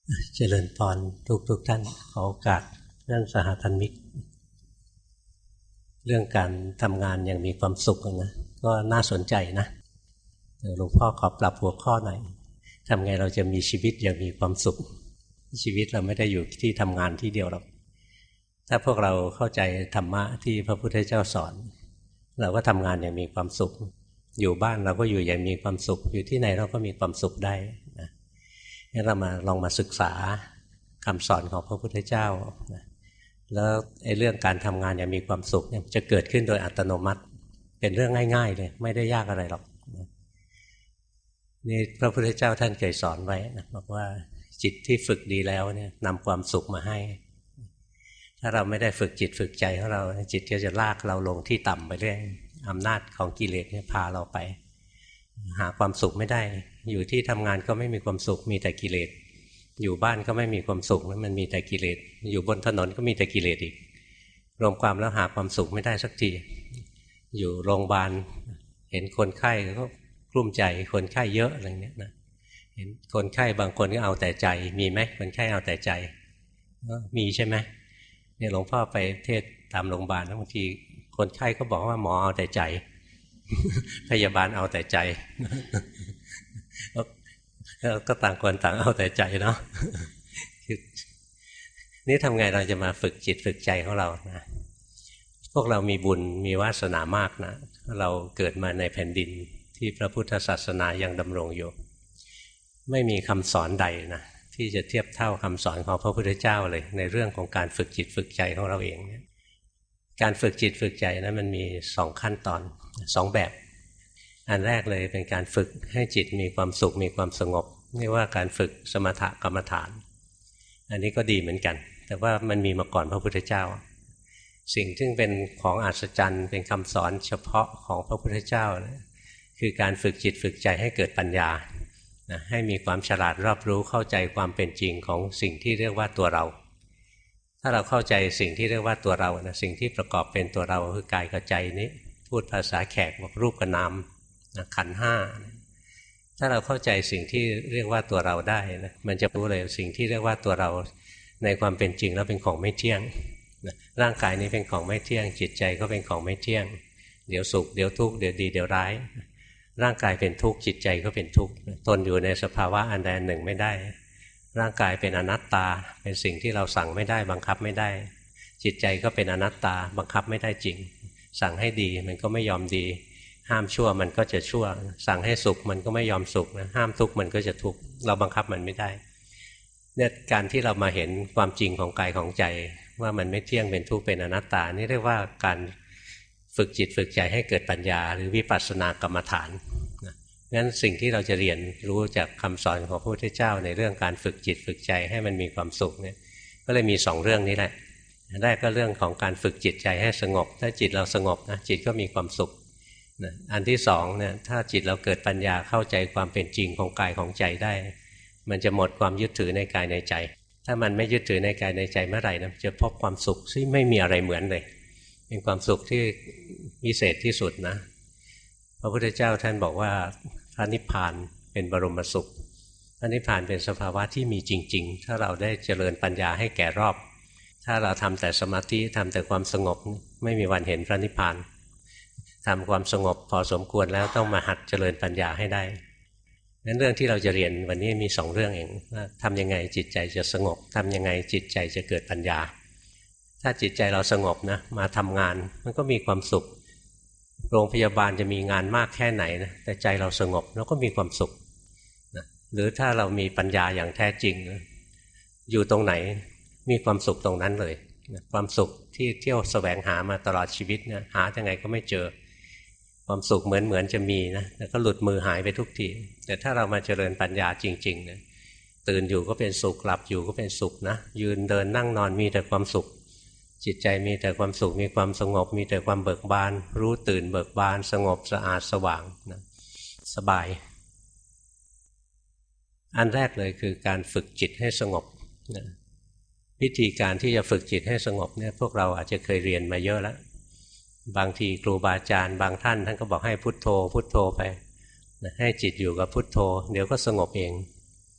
เจริญพรทุกท่านขอโอกาสเรื่องสหธรรมิกเรื่องการทำงานอย่างมีความสุขนะก็น่าสนใจนะหลวงพ่อขอปรับหัวข้อหน่อยทำไงเราจะมีชีวิตอย่างมีความสุขชีวิตเราไม่ได้อยู่ที่ทำงานที่เดียวหรอกถ้าพวกเราเข้าใจธรรมะที่พระพุทธเจ้าสอนเราก็ทำงานอย่างมีความสุขอยู่บ้านเราก็อยู่อย่างมีความสุขอยู่ที่ไหนเราก็มีความสุขได้นะงั้นเรามาลองมาศึกษาคำสอนของพระพุทธเจ้านะแล้วไอ้เรื่องการทำงานอย่างมีความสุขเนี่ยจะเกิดขึ้นโดยอัตโนมัติเป็นเรื่องง่ายๆเลยไม่ได้ยากอะไรหรอกนี่พระพุทธเจ้าท่านเคยสอนไว้นะบอกว่าจิตที่ฝึกดีแล้วเนี่ยนำความสุขมาให้ถ้าเราไม่ได้ฝึกจิตฝึกใจของเราจิตก็จะลากเราลงที่ต่ำไปเรื่อยอำนาจของกิเลสเนี่ยพาเราไปหาความสุขไม่ได้อยู่ที่ทำงานก็ไม่มีความสุขมีแต่กิเลสอยู่บ้านก็ไม่มีความสุขมันมีแต่กิเลสอยู่บนถนนก็มีแต่กิเลสอีกรวมความแล้วหาความสุขไม่ได้สักทีอยู่โรงพยาบาลเห็นคนไข้ก็กลุ้มใจคนไข้เยอะอะไรเงี้ยนะเห็นคนไข้บางคนก็เอาแต่ใจมีไหมคนไข้เอาแต่ใจมีใช่ไหมเนี่ยหลวงพ่อไปเทศตามโรงพยาบาลบางทีคนไข้ก็บอกว่าหมอเอาแต่ใจพยาบาลเอาแต่ใจก็ต่างคนต่างเอาแต่ใจเนาะนี่ทำไงเราจะมาฝึกจิตฝึกใจของเรานะพวกเรามีบุญมีวาสนามากนะเราเกิดมาในแผ่นดินที่พระพุทธศาสนายังดำรงอยู่ไม่มีคำสอนใดนะที่จะเทียบเท่าคำสอนของพระพุทธเจ้าเลยในเรื่องของการฝึกจิตฝึกใจของเราเองการฝึกจิตฝึกใจนะมันมี2ขั้นตอน2แบบอันแรกเลยเป็นการฝึกให้จิตมีความสุขมีความสงบเรียกว่าการฝึกสมถกรรมฐานอันนี้ก็ดีเหมือนกันแต่ว่ามันมีมาก่อนพระพุทธเจ้าสิ่งที่เป็นของอัศจรรย์เป็นคำสอนเฉพาะของพระพุทธเจ้านะคือการฝึกจิตฝึกใจให้เกิดปัญญานะให้มีความฉลาดรอบรู้เข้าใจความเป็นจริงของสิ่งที่เรียกว่าตัวเราถ้าเราเข้าใจสิ่งที่เรียกว่าตัวเรานะสิ่งที่ประกอบเป็นตัวเราคือกายกับใจนี้พูดภาษาแขกบอกรูปกับนามนะขันธ์ห้าถ้าเราเข้าใจสิ่งที่เรียกว่าตัวเราได้นะมันจะรู้เลยสิ่งที่เรียกว่าตัวเราในความเป็นจริงแล้วเป็นของไม่เที่ยงนะร่างกายนี้เป็นของไม่เที่ยงจิตใจก็เป็นของไม่เที่ยงเดี๋ยวสุขเดี๋ยวทุกข์เดี๋ยวดีเดี๋ยวร้ายร่างกายเป็นทุกข์จิตใจก็เป็นทุกข์ทนอยู่ในสภาวะอันใดอันหนึ่งไม่ได้ร่างกายเป็นอนัตตาเป็นสิ่งที่เราสั่งไม่ได้บังคับไม่ได้จิตใจก็เป็นอนัตตาบังคับไม่ได้จริงสั่งให้ดีมันก็ไม่ยอมดีห้ามชั่วมันก็จะชั่วสั่งให้สุขมันก็ไม่ยอมสุขนะห้ามทุกข์มันก็จะทุกข์เราบังคับมันไม่ได้เนี่ยการที่เรามาเห็นความจริงของกายของใจว่ามันไม่เที่ยงเป็นทุกข์เป็นอนัตตานี่เรียกว่าการฝึกจิตฝึกใจให้เกิดปัญญาหรือวิปัสสนากรรมฐานงั้นสิ่งที่เราจะเรียนรู้จากคำสอนของพระพุทธเจ้าในเรื่องการฝึกจิตฝึกใจให้มันมีความสุขเนี่ยก็เลยมี2เรื่องนี้แหละแรกก็เรื่องของการฝึกจิตใจให้สงบถ้าจิตเราสงบนะจิตก็มีความสุขอันที่2เนี่ยถ้าจิตเราเกิดปัญญาเข้าใจความเป็นจริงของกายของใจได้มันจะหมดความยึดถือในกายในใจถ้ามันไม่ยึดถือในกายในใจเมื่อไหร่นะจะพบความสุขที่ไม่มีอะไรเหมือนเลยเป็นความสุขที่พิเศษที่สุดนะพระพุทธเจ้าท่านบอกว่าพระนิพพานเป็นบรมสุขพระนิพพานเป็นสภาวะที่มีจริงๆถ้าเราได้เจริญปัญญาให้แก่รอบถ้าเราทำแต่สมาธิทำแต่ความสงบไม่มีวันเห็นพระนิพพานทำความสงบพอสมควรแล้วต้องมาหัดเจริญปัญญาให้ได้นั้นเรื่องที่เราจะเรียนวันนี้มี2เรื่องเองว่าทำยังไงจิตใจจะสงบทำยังไงจิตใจจะเกิดปัญญาถ้าจิตใจเราสงบนะมาทำงานมันก็มีความสุขโรงพยาบาลจะมีงานมากแค่ไหนนะแต่ใจเราสงบแล้วก็มีความสุขนะหรือถ้าเรามีปัญญาอย่างแท้จริงนะอยู่ตรงไหนมีความสุขตรงนั้นเลยนะความสุขที่เที่ยวแสวงหามาตลอดชีวิตนะหายังไงก็ไม่เจอความสุขเหมือนจะมีนะแต่ก็หลุดมือหายไปทุกทีแต่ถ้าเรามาเจริญปัญญาจริงๆนะตื่นอยู่ก็เป็นสุขหลับอยู่ก็เป็นสุขนะยืนเดินนั่งนอนมีแต่ความสุขจิตใจมีแต่ความสุขมีความสงบมีแต่ความเบิกบานรู้ตื่นเบิกบานสงบสะอาดสว่างนะสบายอันแรกเลยคือการฝึกจิตให้สงบนะวิธีการที่จะฝึกจิตให้สงบเนี่ยพวกเราอาจจะเคยเรียนมาเยอะแล้วบางทีครูบาอาจารย์บางท่านก็บอกให้พุทโธพุทโธไปนะให้จิตอยู่กับพุทโธเดี๋ยวก็สงบเอง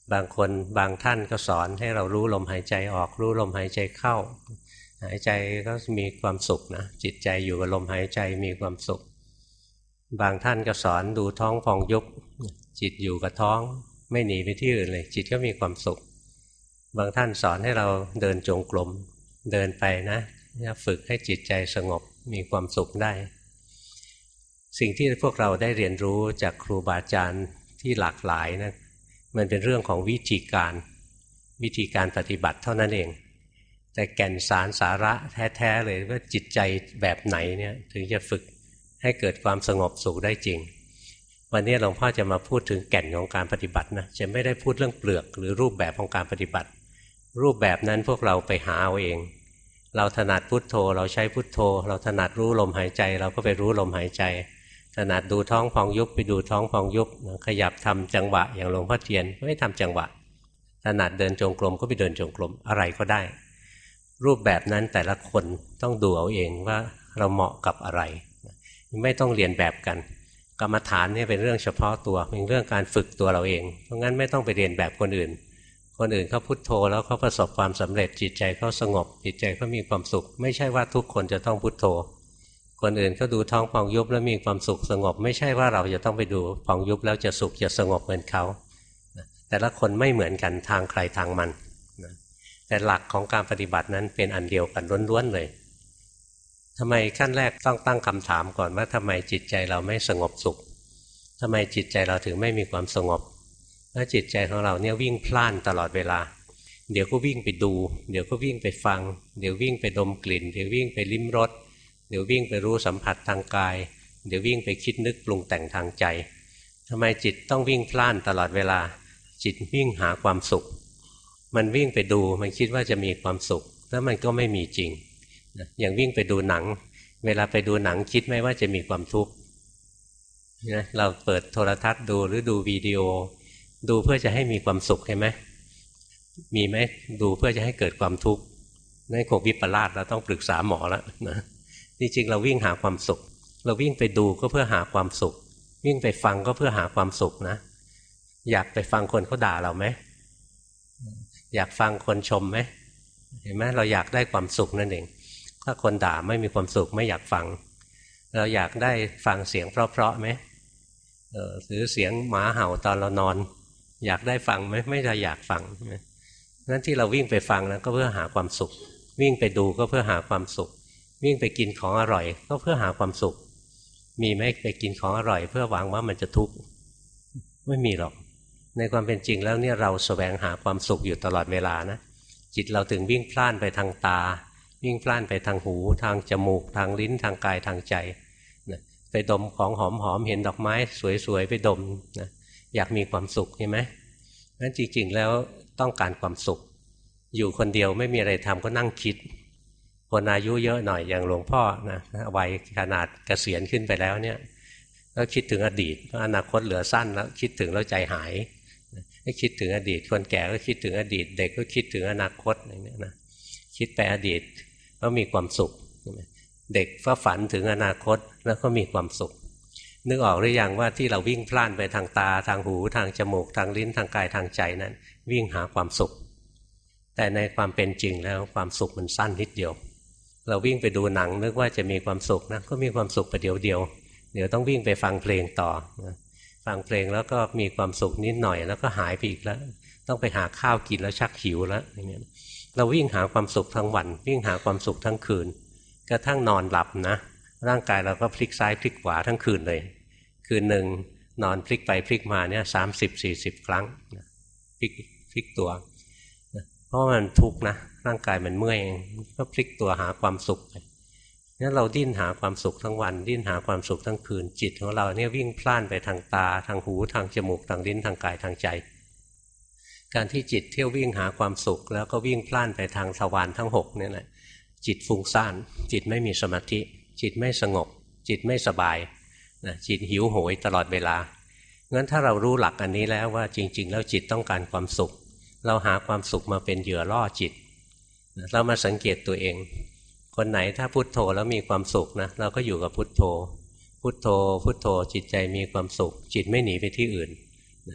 บางคนบางท่านก็สอนให้เรารู้ลมหายใจออกรู้ลมหายใจเข้าหายใจก็มีความสุขนะจิตใจอยู่กับลมหายใจมีความสุขบางท่านก็สอนดูท้องพองยุบจิตอยู่กับท้องไม่หนีไปที่อื่นเลยจิตก็มีความสุขบางท่านสอนให้เราเดินจงกรมเดินไปนะฝึกให้จิตใจสงบมีความสุขได้สิ่งที่พวกเราได้เรียนรู้จากครูบาอาจารย์ที่หลากหลายนะมันเป็นเรื่องของวิธีการปฏิบัติเท่านั้นเองแต่แก่นสารสาระแท้ๆเลยว่าจิตใจแบบไหนเนี่ยถึงจะฝึกให้เกิดความสงบสุขได้จริงวันนี้หลวงพ่อจะมาพูดถึงแก่นของการปฏิบัตินะจะไม่ได้พูดเรื่องเปลือกหรือรูปแบบของการปฏิบัติรูปแบบนั้นพวกเราไปหาเอาเองเราถนัดพุทโธเราใช้พุทโธเราถนัดรู้ลมหายใจเราก็ไปรู้ลมหายใจถนัดดูท้องพองยุบไปดูท้องพองยุบขยับทำจังหวะอย่างหลวงพ่อเทียนไม่ทำจังหวะถนัดเดินจงกรมก็ไปเดินจงกรมอะไรก็ได้รูปแบบนั้นแต่ละคนต้องดูเอาเองว่าเราเหมาะกับอะไรไม่ต้องเรียนแบบกันกรรมฐานนี่เป็นเรื่องเฉพาะตัวเป็นเรื่องการฝึกตัวเราเองเพราะงั้นไม่ต้องไปเรียนแบบคนอื่นเขาพุทโธแล้วเขาประสบความสำเร็จจิตใจเขาสงบจิตใจเขามีความสุขไม่ใช่ว่าทุกคนจะต้องพุทโธคนอื่นก็ดูท้องพองยุบแล้วมีความสุขสงบไม่ใช่ว่าเราจะต้องไปดูพองยุบแล้วจะสุขจะสงบเหมือนเขาแต่ละคนไม่เหมือนกันทางใครทางมันแต่หลักของการปฏิบัตินั้นเป็นอันเดียวกันล้วนๆเลยทำไมขั้นแรกต้องตั้งคำถามก่อนว่าทำไมจิตใจเราไม่สงบสุขทำไมจิตใจเราถึงไม่มีความสงบแล้วจิตใจของเราเนี่ยวิ่งพล่านตลอดเวลาเดี๋ยวก็วิ่งไปดูเดี๋ยวก็วิ่งไปฟังเดี๋ยววิ่งไปดมกลิ่นเดี๋ยววิ่งไปลิ้มรสเดี๋ยววิ่งไปรู้สัมผัสทางกายเดี๋ยววิ่งไปคิดนึกปรุงแต่งทางใจทำไมจิตต้องวิ่งพล่านตลอดเวลาจิตวิ่งหาความสุขมันวิ่งไปดูมันคิดว่าจะมีความสุขแล้วมันก็ไม่มีจริงอย่างวิ่งไปดูหนังเวลาไปดูหนังคิดไหมว่าจะมีความทุกข์นะเราเปิดโทรทัศน์ดูหรือดูวิดีโอดูเพื่อจะให้มีความสุขใช่ไหมมีไหมดูเพื่อจะให้เกิดความทุกข์นั่นคงวิปลาสเราต้องปรึกษาหมอแล้วนะจริงๆเราวิ่งหาความสุขเราวิ่งไปดูก็เพื่อหาความสุขวิ่งไปฟังก็เพื่อหาความสุขนะอยากไปฟังคนเขาด่าเราไหมอยากฟังคนชมไหมเห็นไหมเราอยากได้ความสุขนั่นเองถ้าคนด่าไม่มีความสุขไม่อยากฟังเราอยากได้ฟังเสียงเพราะๆไหมหรือเสียงหมาเห่าตอนเรานอนอยากได้ฟังไหมไม่ได้อยากฟังนั่นที่เราวิ่งไปฟังนะก็เพื่อหาความสุขวิ่งไปดูก็เพื่อหาความสุขวิ่งไปกินของอร่อยก็เพื่อหาความสุขมีไหมไปกินของอร่อยเพื่อหวังว่ามันจะทุกข์ไม่มีหรอกในความเป็นจริงแล้วเนี่ยเราแสวงหาความสุขอยู่ตลอดเวลานะจิตเราถึงวิ่งพล่านไปทางตาวิ่งพล่านไปทางหูทางจมูกทางลิ้นทางกายทางใจนะไปดมของหอมๆเห็นดอกไม้สวยๆไปดมนะอยากมีความสุขใช่ไหมงั้นจริงๆแล้วต้องการความสุขอยู่คนเดียวไม่มีอะไรทำก็นั่งคิดคนอายุเยอะหน่อยอย่างหลวงพ่อนะวัยขนาดเกษียณขึ้นไปแล้วเนี่ยก็คิดถึงอดีตเพราะอนาคตเหลือสั้นแล้วคิดถึงแล้วใจหายให้คิดถึงอดีตคนแก่ก็คิดถึงอดีตเด็กก็คิดถึงอนาคตอย่างนี้นะคิดไปอดีตก็มีความสุขเด็กก็ฝันถึงอนาคตแล้วก็มีความสุขนึกออกหรือยังว่าที่เราวิ่งพล่านไปทางตาทางหูทางจมูกทางลิ้นทางกายทางใจนั้นวิ่งหาความสุขแต่ในความเป็นจริงแล้วความสุขมันสั้นนิดเดียวเราวิ่งไปดูหนังนึกว่าจะมีความสุขนะก็มีความสุขประเดี๋ยวเดียวเดี๋ยวต้องวิ่งไปฟังเพลงต่อฟังเพลงแล้วก็มีความสุขนิดหน่อยแล้วก็หายไปอีกแล้วต้องไปหาข้าวกินแล้วชักหิวแล้วอย่างเงี้ยเราวิ่งหาความสุขทั้งวันวิ่งหาความสุขทั้งคืนกระทั่งนอนหลับนะร่างกายเราก็พลิกซ้ายพลิกขวาทั้งคืนเลยคืนหนึ่งนอนพลิกไปพลิกมาเนี่ย30-40 ครั้งพลิกตัวเพราะมันทุกข์นะร่างกายมันเมื่อยก็พลิกตัวหาความสุขไปงั้นเราดิ้นหาความสุขทั้งวันดิ้นหาความสุขทั้งคืนจิตของเราเนี่ยวิ่งพล่านไปทางตาทางหูทางจมูกทางลิ้นทางกายทางใจการที่จิตเที่ยววิ่งหาความสุขแล้วก็วิ่งพล่านไปทางทวารทั้ง6เนี่ยแหละจิตฟุ้งซ่านจิตไม่มีสมาธิจิตไม่สงบจิตไม่สบายนะจิตหิวโหยตลอดเวลางั้นถ้าเรารู้หลักอันนี้แล้วว่าจริงๆแล้วจิตต้องการความสุขเราหาความสุขมาเป็นเหยื่อล่อจิตเรามาสังเกตตัวเองคนไหนถ้าพุทโธแล้วมีความสุขนะเราก็อยู่กับพุทโธพุทโธพุทโธจิตใจมีความสุขจิตไม่หนีไปที่อื่น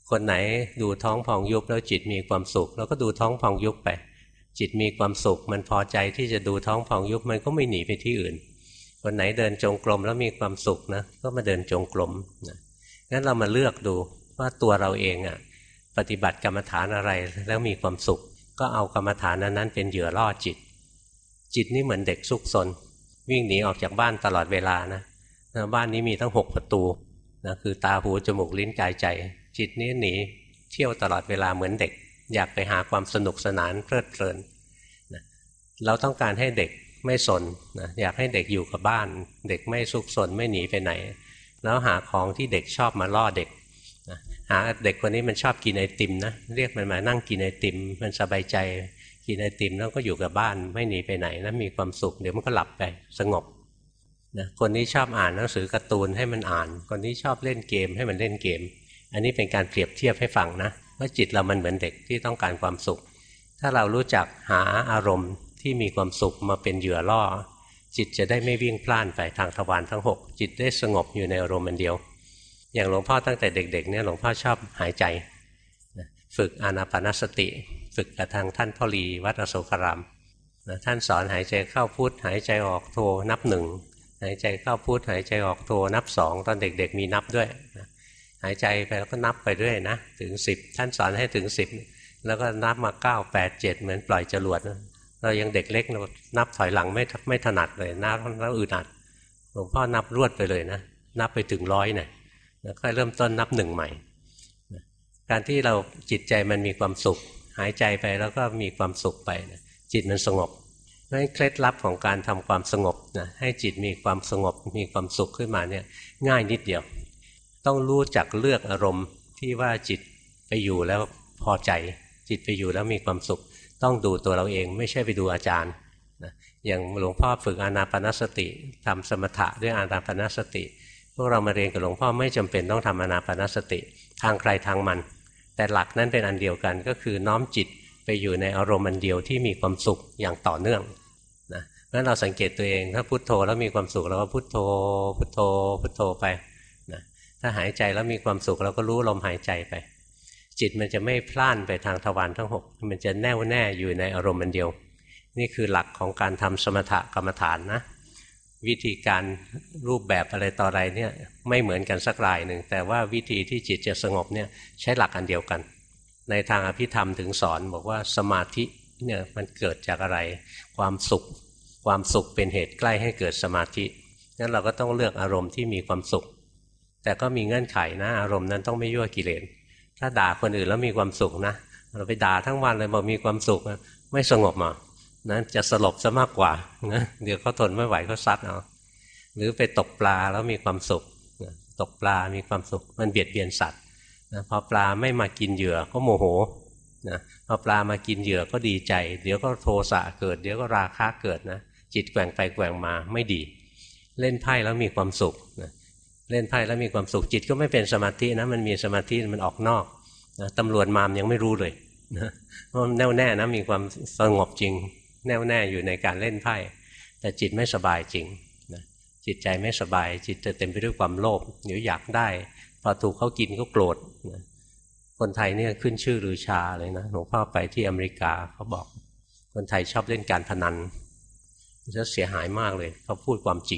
คนไหนดูท้องพองยุบแล้วจิตมีความสุขแล้วก็ดูท้องพองยุบไปจิตมีความสุขมันพอใจที่จะดูท้องพองยุบมันก็ไม่หนีไปที่อื่นคนไหนเดินจงกรมแล้วมีความสุขนะก็มาเดินจงกรมนะงั้นเรามาเลือกดูว่าตัวเราเองปฏิบัติกรรมฐานอะไรแล้วมีความสุขก็เอากรรมฐานนั้นเป็นเหยื่อล่อจิตจิตนี่เหมือนเด็กซุกซนวิ่งหนีออกจากบ้านตลอดเวลานะบ้านนี้มีตั้ง6ประตูนะคือตาหูจมูกลิ้นกายใจจิตนี้หนีเที่ยวตลอดเวลาเหมือนเด็กอยากไปหาความสนุกสนานเพลิดเพลินนะเราต้องการให้เด็กไม่สนนะอยากให้เด็กอยู่กับบ้านเด็กไม่ซุกซนไม่หนีไปไหนแล้วหาของที่เด็กชอบมาล่อเด็กนะหาเด็กคนนี้มันชอบกินไอติมนะเรียกมันมานั่งกินไอติมมันสบายใจกินไอติมแล้วก็อยู่กับบ้านไม่หนีไปไหนนะมีความสุขเดี๋ยวมันก็หลับไปสงบนะคนนี้ชอบอ่านหนังสือการ์ตูนให้มันอ่านคนนี้ชอบเล่นเกมให้มันเล่นเกมอันนี้เป็นการเปรียบเทียบให้ฟังนะว่าจิตเรามันเหมือนเด็กที่ต้องการความสุขถ้าเรารู้จักหาอารมณ์ที่มีความสุขมาเป็นเหยื่อล่อจิตจะได้ไม่วิ่งพล่านไปทางทวารทั้ง6จิตได้สงบอยู่ในอารมณ์เดียวอย่างหลวงพ่อตั้งแต่เด็กๆเนี่ยหลวงพ่อชอบหายใจฝึกอานาปานสติฝึกกับทางท่านพ่อลีวัดอโศการามท่านสอนหายใจเข้าพุทหายใจออกโทนับ1หายใจเข้าพุทหายใจออกโทนับ2ตอนเด็กๆมีนับด้วยหายใจไปแล้วก็นับไปด้วยนะถึง10ท่านสอนให้ถึง10แล้วก็นับมา9 8 7เหมือนปล่อยจรวดนะเรายังเด็กเล็กเรานับถอยหลังไม่ถนัดเลยนับแล้วอึดอัดหลวงพ่อนับรวดไปเลยนะนับไปถึง100เนี่ยแล้วค่อยเริ่มต้นนับ1ใหม่การที่เราจิตใจมันมีความสุขหายใจไปแล้วก็มีความสุขไปนะจิตมันสงบเพราะฉะนั้นเคล็ดลับของการทำความสงบนะให้จิตมีความสงบมีความสุขขึ้นมาเนี่ยง่ายนิดเดียวต้องรู้จักเลือกอารมณ์ที่ว่าจิตไปอยู่แล้วพอใจจิตไปอยู่แล้วมีความสุขต้องดูตัวเราเองไม่ใช่ไปดูอาจารย์นะอย่างหลวงพ่อฝึกอานาปานสติทำสมถะด้วยอานาปานสติพวกเรามาเรียนกับหลวงพ่อไม่จำเป็นต้องทำอานาปานสติทางใครทางมันแต่หลักนั้นเป็นอันเดียวกันก็คือน้อมจิตไปอยู่ในอารมณ์อันเดียวที่มีความสุขอย่างต่อเนื่องนะงั้นเราสังเกตตัวเองถ้าพุทโธแล้วมีความสุขเราก็พุทโธพุทโธพุทโธไปนะถ้าหายใจแล้วมีความสุขเราก็รู้ลมหายใจไปจิตมันจะไม่พล่านไปทางทวารทั้ง6มันจะแน่วแน่อยู่ในอารมณ์อันเดียวนี่คือหลักของการทำสมถกรรมฐานนะวิธีการรูปแบบอะไรต่ออะไรเนี่ยไม่เหมือนกันสักรายหนึ่งแต่ว่าวิธีที่จิตจะสงบเนี่ยใช้หลักอันเดียวกันในทางอภิธรรมถึงสอนบอกว่าสมาธิเนี่ยมันเกิดจากอะไรความสุขเป็นเหตุใกล้ให้เกิดสมาธิงั้นเราก็ต้องเลือกอารมณ์ที่มีความสุขแต่ก็มีเงื่อนไขนะอารมณ์นั้นต้องไม่ยั่วกิเลสถ้าด่าคนอื่นแล้วมีความสุขนะเราไปด่าทั้งวันเลยบอกมีความสุขไม่สงบมานะจะสลบซะมากกว่านะเดี๋ยวเขาทนไม่ไหวเขาซัดเอาหรือไปตกปลาแล้วมีความสุขตกปลามีความสุขมันเบียดเบียนสัตว์นะพอปลาไม่มากินเหยื่อก็โมโหนะพอปลามากินเหยื่อก็ดีใจเดี๋ยวก็โทสะเกิดเดี๋ยวก็ราคะเกิดนะจิตแกว่งไปแกว่งมาไม่ดีเล่นไพ่แล้วมีความสุขนะเล่นไพ่แล้วมีความสุขจิตก็ไม่เป็นสมาธินะมันมีสมาธิมันออกนอกนะตำรวจมามยังไม่รู้เลยนะเพราะแน่วแน่นะมีความสงบจริงแน่วแน่อยู่ในการเล่นไพ่แต่จิตไม่สบายจริงนะจิตใจไม่สบายจิตจะเต็มไปด้วยความโลภเดี๋ยวอยากได้พอถูกเขากินก็โกรธนะคนไทยเนี่ยขึ้นชื่อลือชาเลยนะหลวงพ่อไปที่อเมริกาเขาบอกคนไทยชอบเล่นการพนันจะเสียหายมากเลยเขาพูดความจริง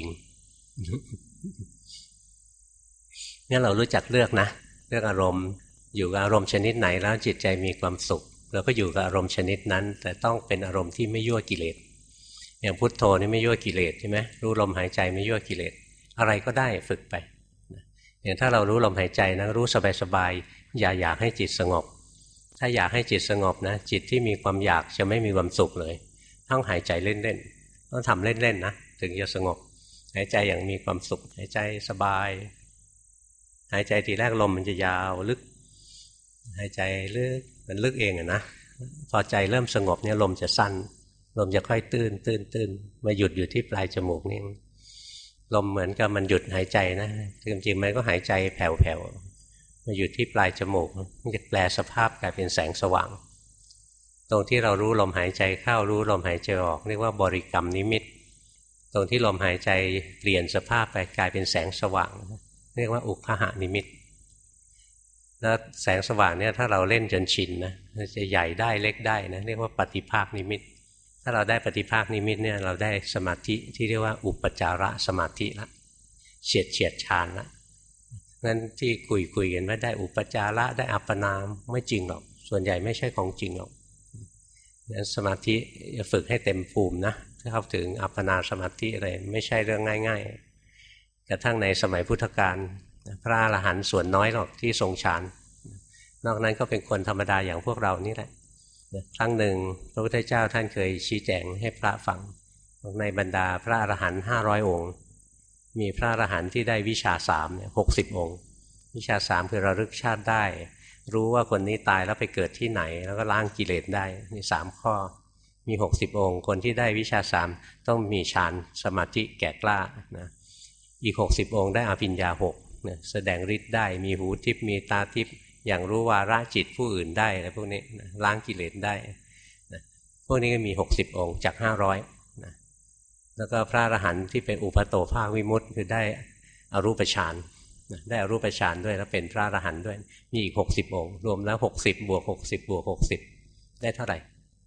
งั้นเรารู้จักเลือกนะเลือกอารมณ์อยู่กับอารมณ์ชนิดไหนแล้วจิตใจมีความสุขเราก็อยู่กับอารมณ์ชนิดนั้นแต่ต้องเป็นอารมณ์ที่ไม่ยั่วกิเลสอย่างพุทโธนี่ไม่ยั่วกิเลสใช่ไหมรู้ลมหายใจไม่ยั่วกิเลสอะไรก็ได้ฝึกไปอย่างถ้าเรารู้ลมหายใจนะรู้สบายๆอย่าอยากให้จิตสงบถ้าอยากให้จิตสงบนะจิตที่มีความอยากจะไม่มีความสุขเลยต้องหายใจเล่นๆต้องทำเล่นๆนะถึงจะสงบหายใจอย่างมีความสุขหายใจสบายหายใจทีแรกลมมันจะยาวลึกหายใจลึกมันลึกเองนะพอใจเริ่มสงบเนี่ยลมจะสั้นลมจะค่อยตื้นมาหยุดอยู่ที่ปลายจมูกนี่ลมเหมือนกับมันหยุดหายใจนะจริงๆมันก็หายใจแผ่วๆมาหยุดที่ปลายจมูกมันจะแปลสภาพกลายเป็นแสงสว่างตรงที่เรารู้ลมหายใจเข้ารู้ลมหายใจออกเรียกว่าบริกรรมนิมิตตรงที่ลมหายใจเปลี่ยนสภาพไปกลายเป็นแสงสว่างเรียกว่าอุคหานิมิตแล้วแสงสว่างเนี่ยถ้าเราเล่นจนชินนะจะใหญ่ได้เล็กได้นะเรียกว่าปฏิภาคนิมิตถ้าเราได้ปฏิภาคนิมิตเนี่ยเราได้สมาธิที่เรียกว่าอุปจารสมาธิละเฉียดฌานละงั้นที่คุยกันว่าได้อุปจาระได้อัปปนาไม่จริงหรอกส่วนใหญ่ไม่ใช่ของจริงหรอกงั้นสมาธิจะฝึกให้เต็มภูมินะถ้าเข้าถึงอัปปนาสมาธิอะไรไม่ใช่เรื่องง่ายๆกระทั่งในสมัยพุทธกาลพระอรหันต์ส่วนน้อยหรอกที่ทรงฌานนอกนั้นก็เป็นคนธรรมดาอย่างพวกเรานี่แหละครั้งหนึ่งพระพุทธเจ้าท่านเคยชี้แจงให้พระฟังในบรรดาพระอรหันต์500 องค์มีพระอรหันต์ที่ได้วิชา3เนี่ย60 องค์วิชา3คือระลึกชาติได้รู้ว่าคนนี้ตายแล้วไปเกิดที่ไหนแล้วก็ล้างกิเลสได้นี่3ข้อมี60 องค์คนที่ได้วิชา3ต้องมีฌานสมาธิแก่กล้านะอีก60 องค์ได้อภิญญา6นะแสดงฤทธิ์ได้มีหูทิพย์มีตาทิพย์อย่างรู้วาระจิตผู้อื่นได้อะไรพวกนี้นะล้างกิเลสได้นะพวกนี้ก็มี60 องค์จาก500นะแล้วก็พระอรหันต์ที่เป็นอุปโตภาควิมุตติคือได้อรูปฌานนะได้อรูปฌานด้วยแล้วเป็นพระอรหันต์ด้วยมีอีก60 องค์รวมแล้ว60บวก60บวก60ได้เท่าไหร่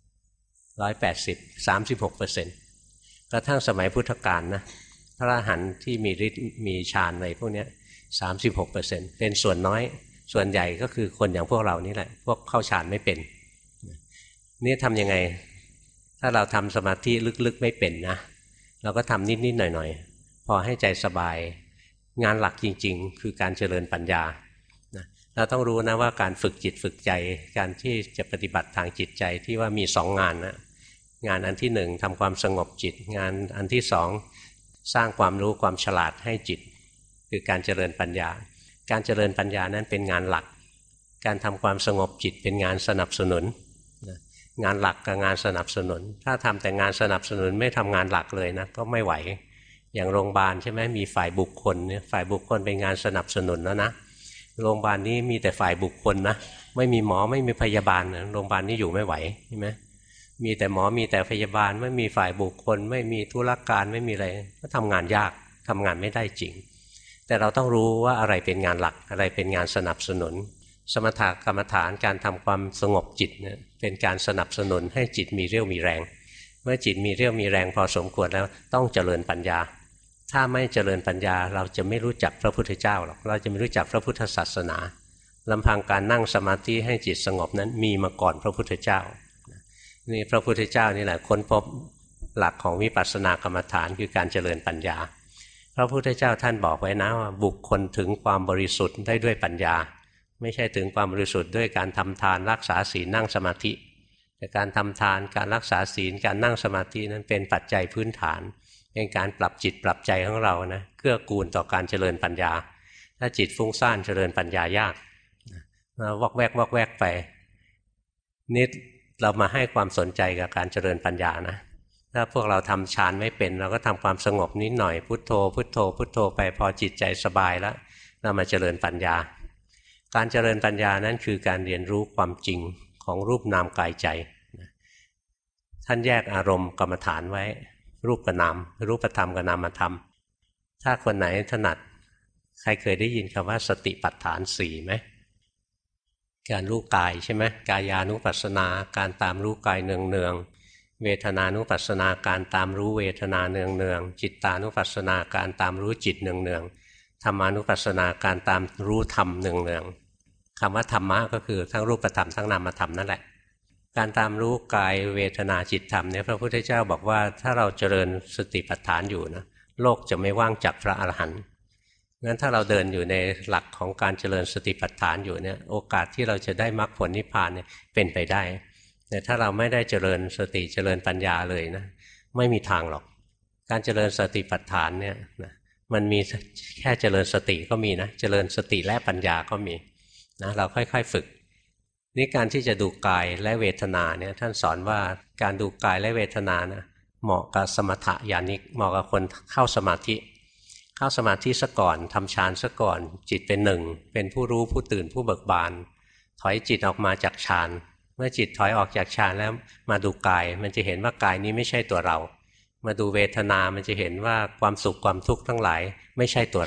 180 36%กระทั่งสมัยพุทธกาลนะพระอรหันต์ที่มีฤทธิ์มีฌานในพวกนี้36%เป็นส่วนน้อยส่วนใหญ่ก็คือคนอย่างพวกเรานี่แหละพวกเข้าฌานไม่เป็นนี่ทำยังไงถ้าเราทำสมาธิลึกๆไม่เป็นนะเราก็ทำนิดๆหน่อยๆพอให้ใจสบายงานหลักจริงๆคือการเจริญปัญญาเราต้องรู้นะว่าการฝึกจิตฝึกใจการที่จะปฏิบัติทางจิตใจที่ว่ามี2 งานนะงานอันที่1ทำความสงบจิตงานอันที่2สร้างความรู้ความฉลาดให้จิตคือการเจริญปัญญาการเจริญปัญญานั้นเป็นงานหลักการทำความสงบจิตเป็นงานสนับสนุนงานหลักกับงานสนับสนุนถ้าทำแต่งานสนับสนุนไม่ทำงานหลักเลยนะก็ไม่ไหวอย่างโรงพยาบาลใช่ไหมมีฝ่ายบุคคลเนี่ยฝ่ายบุคคลเป็นงานสนับสนุนแล้วนะโรงพยาบาลนี้มีแต่ฝ่ายบุคคลนะไม่มีหมอไม่มีพยาบาลนะโรงพยาบาลนี้อยู่ไม่ไหวใช่ไหมมีแต่หมอมีแต่พยาบาลไม่มีฝ่ายบุคคลไม่มีธุรการไม่มีอะไรก็ทำงานยากทำงานไม่ได้จริงแต่เราต้องรู้ว่าอะไรเป็นงานหลักอะไรเป็นงานสนับสนุนสมถกรรมฐานการทำความสงบจิตเนี่ยเป็นการสนับสนุนให้จิตมีเรี่ยวมีแรงเมื่อจิตมีเรี่ยวมีแรงพอสมควรแล้วต้องเจริญปัญญาถ้าไม่เจริญปัญญาเราจะไม่รู้จักพระพุทธเจ้าหรอกเราจะไม่รู้จักพระพุทธศาสนาลำพังการนั่งสมาธิให้จิตสงบนั้นมีมาก่อนพระพุทธเจ้านี่พระพุทธเจ้านี่แหละค้นพบหลักของวิปัสสนากรรมฐานคือการเจริญปัญญาพระพุทธเจ้าท่านบอกไว้นะว่าบุคคลถึงความบริสุทธิ์ได้ด้วยปัญญาไม่ใช่ถึงความบริสุทธิ์ด้วยการทำทานรักษาศีลนั่งสมาธิแต่การทำทานการรักษาศีลการนั่งสมาธินั้นเป็นปัจจัยพื้นฐานเป็นการปรับจิตปรับใจของเรานะเกื้อกูลต่อการเจริญปัญญาถ้าจิตฟุ้งซ่านเจริญปัญญายากวอกแวกไปนิดเรามาให้ความสนใจกับการเจริญปัญญานะถ้าพวกเราทำฌานไม่เป็นเราก็ทำความสงบนิดหน่อยพุทโธพุทโธพุทโธไปพอจิตใจสบายแล้วเรามาเจริญปัญญาการเจริญปัญญานั้นคือการเรียนรู้ความจริงของรูปนามกายใจท่านแยกอารมณ์กรรมฐานไว้รูปกับนามรูปธรรมกับนามธรรมถ้าคนไหนถนัดใครเคยได้ยินคำว่าสติปัฏฐาน4ไหมการรู้กายใช่ไหมกายานุปัสสนาการตามรู้กายเนืองๆเวทนานุปัสสนาการตามรู้เวทนาเนืองๆจิตตานุปัสสนาการตามรู้จิตเนืองๆธรรมานุปัสสนาการตามรู้ธรรมเนืองๆคำว่าธรรมะก็คือทั้งรูปธรรมทั้งนามธรรมนั่นแหละการตามรู้กายเวทนาจิตธรรมเนี่ยพระพุทธเจ้าบอกว่าถ้าเราเจริญสติปัฏฐานอยู่นะโลกจะไม่ว่างจากพระอรหันต์งั้นถ้าเราเดินอยู่ในหลักของการเจริญสติปัฏฐานอยู่เนี่ยโอกาสที่เราจะได้มรรคผลนิพพานเนี่ยเป็นไปได้แต่ถ้าเราไม่ได้เจริญสติเจริญปัญญาเลยนะไม่มีทางหรอกการเจริญสติปัฏฐานเนี่ยนะมันมีแค่เจริญสติก็มีนะเจริญสติและปัญญาก็มีนะเราค่อยๆฝึกนี่การที่จะดูกายและเวทนาเนี่ยท่านสอนว่าการดูกายและเวทนานะเหมาะกับสมถะญาณิกเหมาะกับคนเข้าสมาธิซะก่อนทำฌานซะก่อนจิตเป็นหนึ่งเป็นผู้รู้ผู้ตื่นผู้เบิกบานถอยจิตออกมาจากฌานเมื่อจิตถอยออกจากฌานแล้วมาดูกายมันจะเห็นว่ากายนี้ไม่ใช่ตัวเรามาดูเวทนามันจะเห็นว่าความสุขความทุกข์ทั้งหลายไม่ใช่ตัวเรา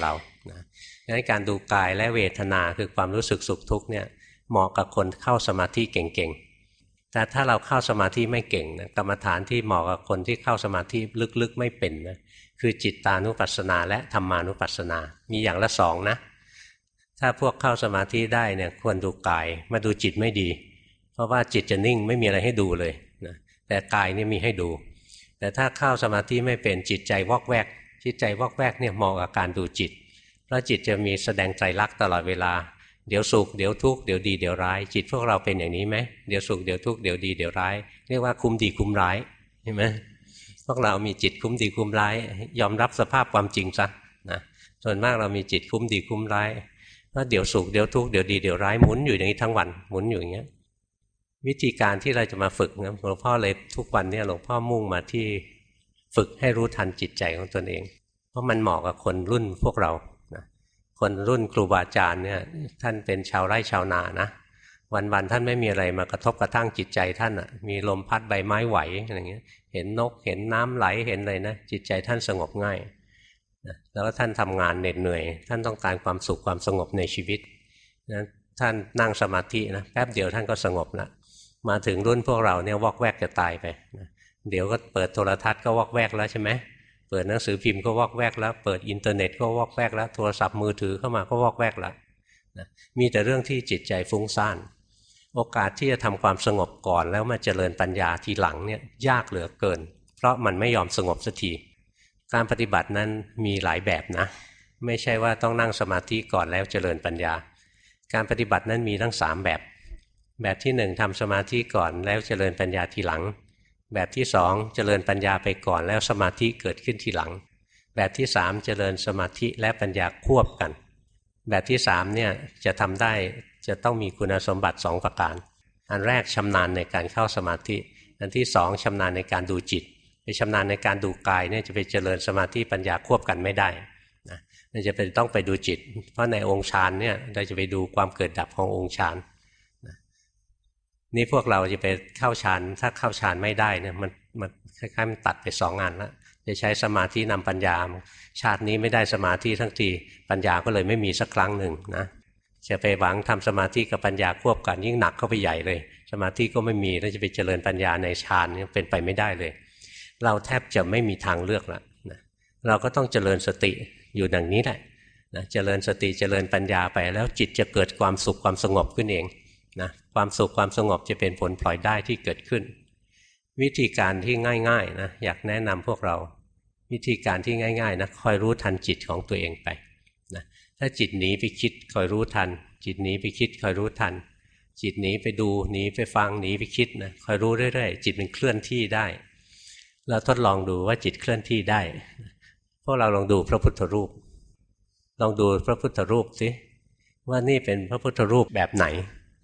นะงั้นการดูกายและเวทนาคือความรู้สึกสุขทุกข์เนี่ยเหมาะกับคนเข้าสมาธิเก่งๆแต่ถ้าเราเข้าสมาธิไม่เก่งนะกรรมฐานที่เหมาะกับคนที่เข้าสมาธิลึกๆไม่เป็นนะคือจิตตานุปัสสนาและธรรมานุปัสสนามีอย่างละ2นะถ้าพวกเข้าสมาธิได้เนี่ยควรดูกายมาดูจิตไม่ดีเพราะว่าจิตจะนิ่งไม่มีอะไรให้ดูเลยนะแต่กายนี่มีให้ดูแต่ถ้าเข้าสมาธิไม่เป็นจิตใจวอกแวกจิตใจวอกแวกเนี่ยเหมาะกับการดูจิตเพราะจิตจะมีแสดงไตรลักษณ์ตลอดเวลาเดี๋ยวสุขเดี๋ยวทุกข์เดี๋ยวดีเดี๋ยวร้ายจิตพวกเราเป็นอย่างนี้ไหมเดี๋ยวสุขเดี๋ยวทุกข์เดี๋ยวดีเดี๋ยวร้ายเรียกว่าคุ้มดีคุ้มร้ายเห็นไหมพวกเรามีจิตคุ้มดีคุ้มร้ายยอมรับสภาพความจริงซะนะส่วนมากเรามีจิตคุ้มดีคุ้มร้ายเพราะเดี๋ยวสุขเดี๋ยวทุกข์เดี๋ยวดีเดี๋ยวร้ายหมุนอยู่อย่างนี้ทั้งวันหมุนอยู่อย่างเงี้ยวิธีการที่เราจะมาฝึกนะหลวงพ่อเลยทุกวันเนี่ยหลวงพ่อมุ่งมาที่ฝึกให้รู้ทันจิตใจของตนเองเพราะมันเหมาะกับคนรุ่นพวกเรานะคนรุ่นครูบาอาจารย์เนี่ยท่านเป็นชาวไร่ชาวนานะวันๆท่านไม่มีอะไรมากระทบกระทั่งจิตใจท่านอ่ะมีลมพัดใบไม้ไหวอะไรเงี้ยเห็นนกเห็นน้ำไหลเห็นอะไรนะจิตใจท่านสงบง่ายนะแล้วท่านทำงานเหน็ดเหนื่อยท่านต้องการความสุขความสงบในชีวิตนะท่านนั่งสมาธินะแป๊บเดียวท่านก็สงบละมาถึงรุ่นพวกเราเนี่ยวอกแวกจะตายไปนะเดี๋ยวก็เปิดโทรทัศน์ก็วอกแวกแล้วใช่ไหมเปิดหนังสือพิมพ์ก็วอกแวกแล้วเปิดอินเทอร์เน็ตก็วอกแวกแล้วโทรศัพท์มือถือเข้ามาก็วอกแวกแล้วนะมีแต่เรื่องที่จิตใจฟุ้งซ่านโอกาสที่จะทำความสงบก่อนแล้วมาเจริญปัญญาทีหลังเนี่ยยากเหลือเกินเพราะมันไม่ยอมสงบสักทีการปฏิบัตินั้นมีหลายแบบนะไม่ใช่ว่าต้องนั่งสมาธิก่อนแล้วเจริญปัญญาการปฏิบัตินั้นมีทั้ง3แบบแบบที่1ทำสมาธิก่อนแล้วเจริญปัญญาทีหลังแบบที่2เจริญปัญญาไปก่อนแล้วสมาธิเกิดขึ้นทีหลังแบบที่3เจริญสมาธิและปัญญาควบกันแบบที่3เนี่ยจะทำได้จะต้องมีคุณสมบัติ2ประการอันแรกชำนาญในการเข้าสมาธิอันที่2ชำนาญในการดูจิตไปชำนาญในการดูกายเนี่ยจะไปเจริญสมาธิปัญญาควบกันไม่ได้นะมันจะเป็นต้องไปดูจิตเพราะในองค์ฌานเนี่ยเราจะไปดูความเกิดดับขององค์ฌานนี่พวกเราจะไปเข้าฌานถ้าเข้าฌานไม่ได้เนี่ยมันคล้ายๆมันตัดไป2งานแล้วจะใช้สมาธินำปัญญาชาตินี้ไม่ได้สมาธิทั้งทีปัญญาก็เลยไม่มีสักครั้งหนึ่งนะจะไปหวังทำสมาธิกับปัญญาควบกันยิ่งหนักเข้าไปใหญ่เลยสมาธิก็ไม่มีแล้วจะไปเจริญปัญญาในฌานนี่เป็นไปไม่ได้เลยเราแทบจะไม่มีทางเลือกละนะเราก็ต้องเจริญสติอยู่ดังนี้แหละนะเจริญสติเจริญปัญญาไปแล้วจิตจะเกิดความสุขความสงบขึ้นเองนะความสุขความสงบจะเป็นผลพลอยได้ที่เกิดขึ้นวิธีการที่ง่ายๆนะอยากแนะนำพวกเราวิธีการที่ง่ายๆนะคอยรู้ทันจิตของตัวเองไปนะถ้าจิตหนีไปคิดคอยรู้ทันจิตหนีไปคิดคอยรู้ทันจิตหนีไปดูหนีไปฟังหนีไปคิดนะคอยรู้เรื่อยๆจิตมันเคลื่อนที่ได้เราทดลองดูว่าจิตเคลื่อนที่ได้พวกเราลองดูพระพุทธรูปลองดูพระพุทธรูปสิว่านี่เป็นพระพุทธรูปแบบไหน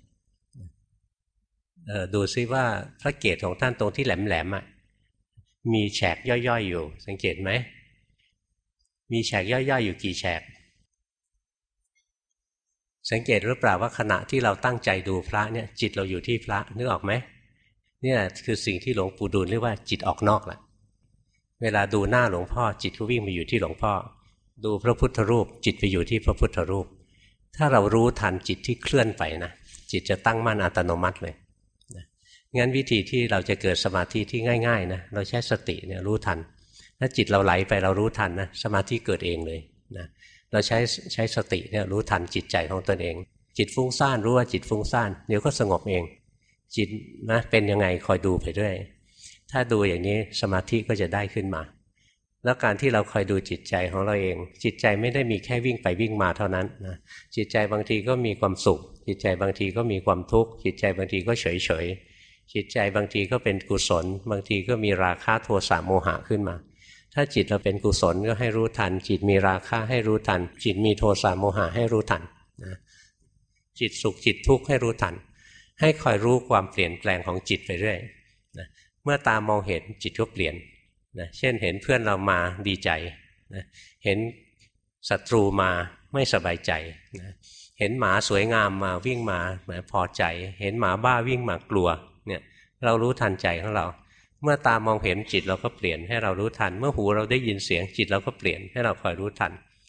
ดูซิว่าพระเกศของท่านตรงที่แหลมๆอ่ะมีแฉกย่อยๆอยู่สังเกตไหมมีแฉกย่อยๆอยู่กี่แฉกสังเกตหรือเปล่าว่าขณะที่เราตั้งใจดูพระเนี่ยจิตเราอยู่ที่พระนึกออกไหมนี่แหละคือสิ่งที่หลวงปู่ดูลเรียกว่าจิตออกนอกแหละเวลาดูหน้าหลวงพ่อจิตก็วิ่งไปอยู่ที่หลวงพ่อดูพระพุทธรูปจิตไปอยู่ที่พระพุทธรูปถ้าเรารู้ทันจิตที่เคลื่อนไปนะจิตจะตั้งมั่นอัตโนมัติเลยงั้นวิธีที่เราจะเกิดสมาธิที่ง่ายๆนะเราใช้สติเนี่ยรู้ทันถ้าจิตเราไหลไปเรารู้ทันนะสมาธิเกิดเองเลยนะเราใช้สติเนี่ยรู้ทันจิตใจของตนเองจิตฟุ้งซ่านรู้ว่าจิตฟุ้งซ่านเดี๋ยวก็สงบเองจิตนะเป็นยังไงคอยดูไปด้วยถ้าดูอย่างนี้สมาธิก็จะได้ขึ้นมาแล้วการที่เราคอยดูจิตใจของเราเองจิตใจไม่ได้มีแค่วิ่งไปวิ่งมาเท่านั้นนะจิตใจบางทีก็มีความสุขจิตใจบางทีก็มีความทุกข์จิตใจบางทีก็เฉยจิตใจบางทีก็เป็นกุศลบางทีก็มีราคะโทสะโมหะขึ้นมาถ้าจิตเราเป็นกุศลก็ให้รู้ทันจิตมีราคะให้รู้ทันจิตมีโทสะโมหะให้รู้ทันนะจิตสุขจิตทุกข์ให้รู้ทันให้คอยรู้ความเปลี่ยนแปลงของจิตไปเรื่อยนะเมื่อตามองเห็นจิตก็เปลี่ยนนะเช่นเห็นเพื่อนเรามาดีใจนะเห็นศัตรูมาไม่สบายใจนะเห็นหมาสวยงามมาวิ่งมาพอใจเห็นหมาบ้าวิ่งมากลัวเนี่ยเรารู้ทันใจของเราเมื่อตามองเห็นจิตเราก็เปลี่ยนให้เรารู้ทันเมื่อหูเราได้ยินเสียงจิตเราก็เปลี่ยนให้เราคอยรู้ทัน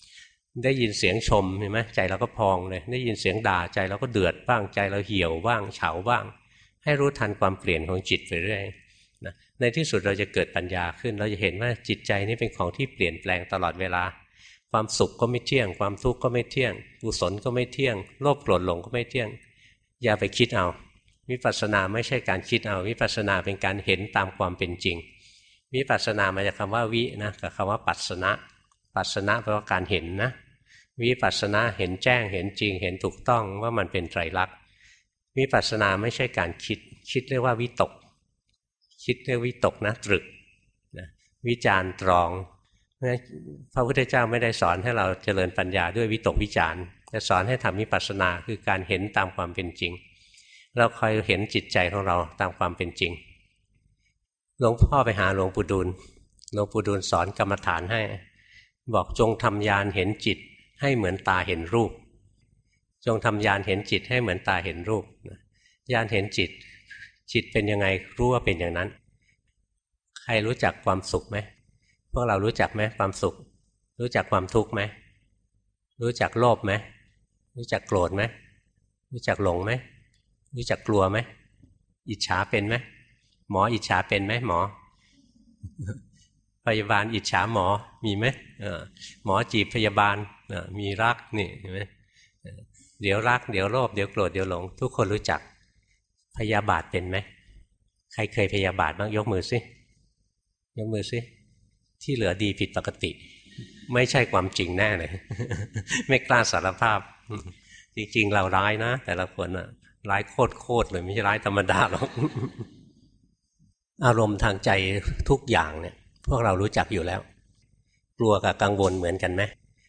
ได้ยินเสียงชมเห็นไหมใจเราก็พองเลยได้ยินเสียงด่าใจเราก็เดือดบ้างใจเราเหี่ยวบ้างเฉาบ้างให้รู้ทันความเปลี่ยนของจิตไปเรื่อยนะในที่สุดเราจะเกิดปัญญาขึ้นเราจะเห็นว่าจิตใจนี้เป็นของที่เปลี่ยนแปลงตลอดเวลาความสุขก็ไม่เที่ยงความทุกข์ก็ไม่เที่ยงกุศลก็ไม่เที่ยงโลภโกรธหลงก็ไม่เที่ยงอย่าไปคิดเอาวิปัสสนาไม่ใช่การคิดเอาวิปัสสนาเป็นการเห็นตามความเป็นจริงวิปัสสนามาจากคำว่าวินะกับคำว่าปัสสนะปัสสนะแปลว่าการเห็นนะวิปัสสนาเห็นแจ้งเห็นจริงเห็นถูกต้องว่ามันเป็นไตรลักษณ์วิปัสสนาไม่ใช่การคิดเรียกว่าวิตกคิดเรียกวิตกนะตรึกนะวิจารตรองพระพุทธเจ้าไม่ได้สอนให้เราเจริญปัญญาด้วยวิตกวิจารแต่สอนให้ทำวิปัสสนาคือการเห็นตามความเป็นจริงเราคอยเห็นจิตใจของเราตามความเป็นจริงหลวงพ่อไปหาหลวงปู่ดูลหลวงปู่ดูลสอนกรรมฐานให้บอกจงทำญาณเห็นจิตให้เหมือนตาเห็นรูปจงทำญาณเห็นจิตให้เหมือนตาเห็นรูปญาณเห็นจิตจิตเป็นยังไงรู้ว่าเป็นอย่างนั้นใครรู้จักความสุขไหมพวกเรารู้จักไหมความสุขรู้จักความทุกข์ไหมรู้จักโลภไหมรู้จักโกรธไหมรู้จักหลงไหมรู้จักกลัวไหมอิจฉาเป็นไหมหมออิจฉาเป็นไหมหมอพยาบาลอิจฉาหมอมีไหมหมอจีบพยาบาลมีรักนี่เห็นไหมเดี๋ยวรักเดี๋ยวโลภเดี๋ยวโกรธเดี๋ยวหลงทุกคนรู้จักพยาบาทเป็นไหมใครเคยพยาบาทบ้างยกมือสิยกมือสิที่เหลือดีผิดปกติไม่ใช่ความจริงแน่เลยไม่กล้าสารภาพจริงๆเราร้ายนะแต่ละคนอะร้ายโคตรเลยไม่ใช่ร้ายธรรมดาหรอกอารมณ์ทางใจทุกอย่างเนี่ยพวกเรารู้จักอยู่แล้วกลัวกับกังวลเหมือนกันไหม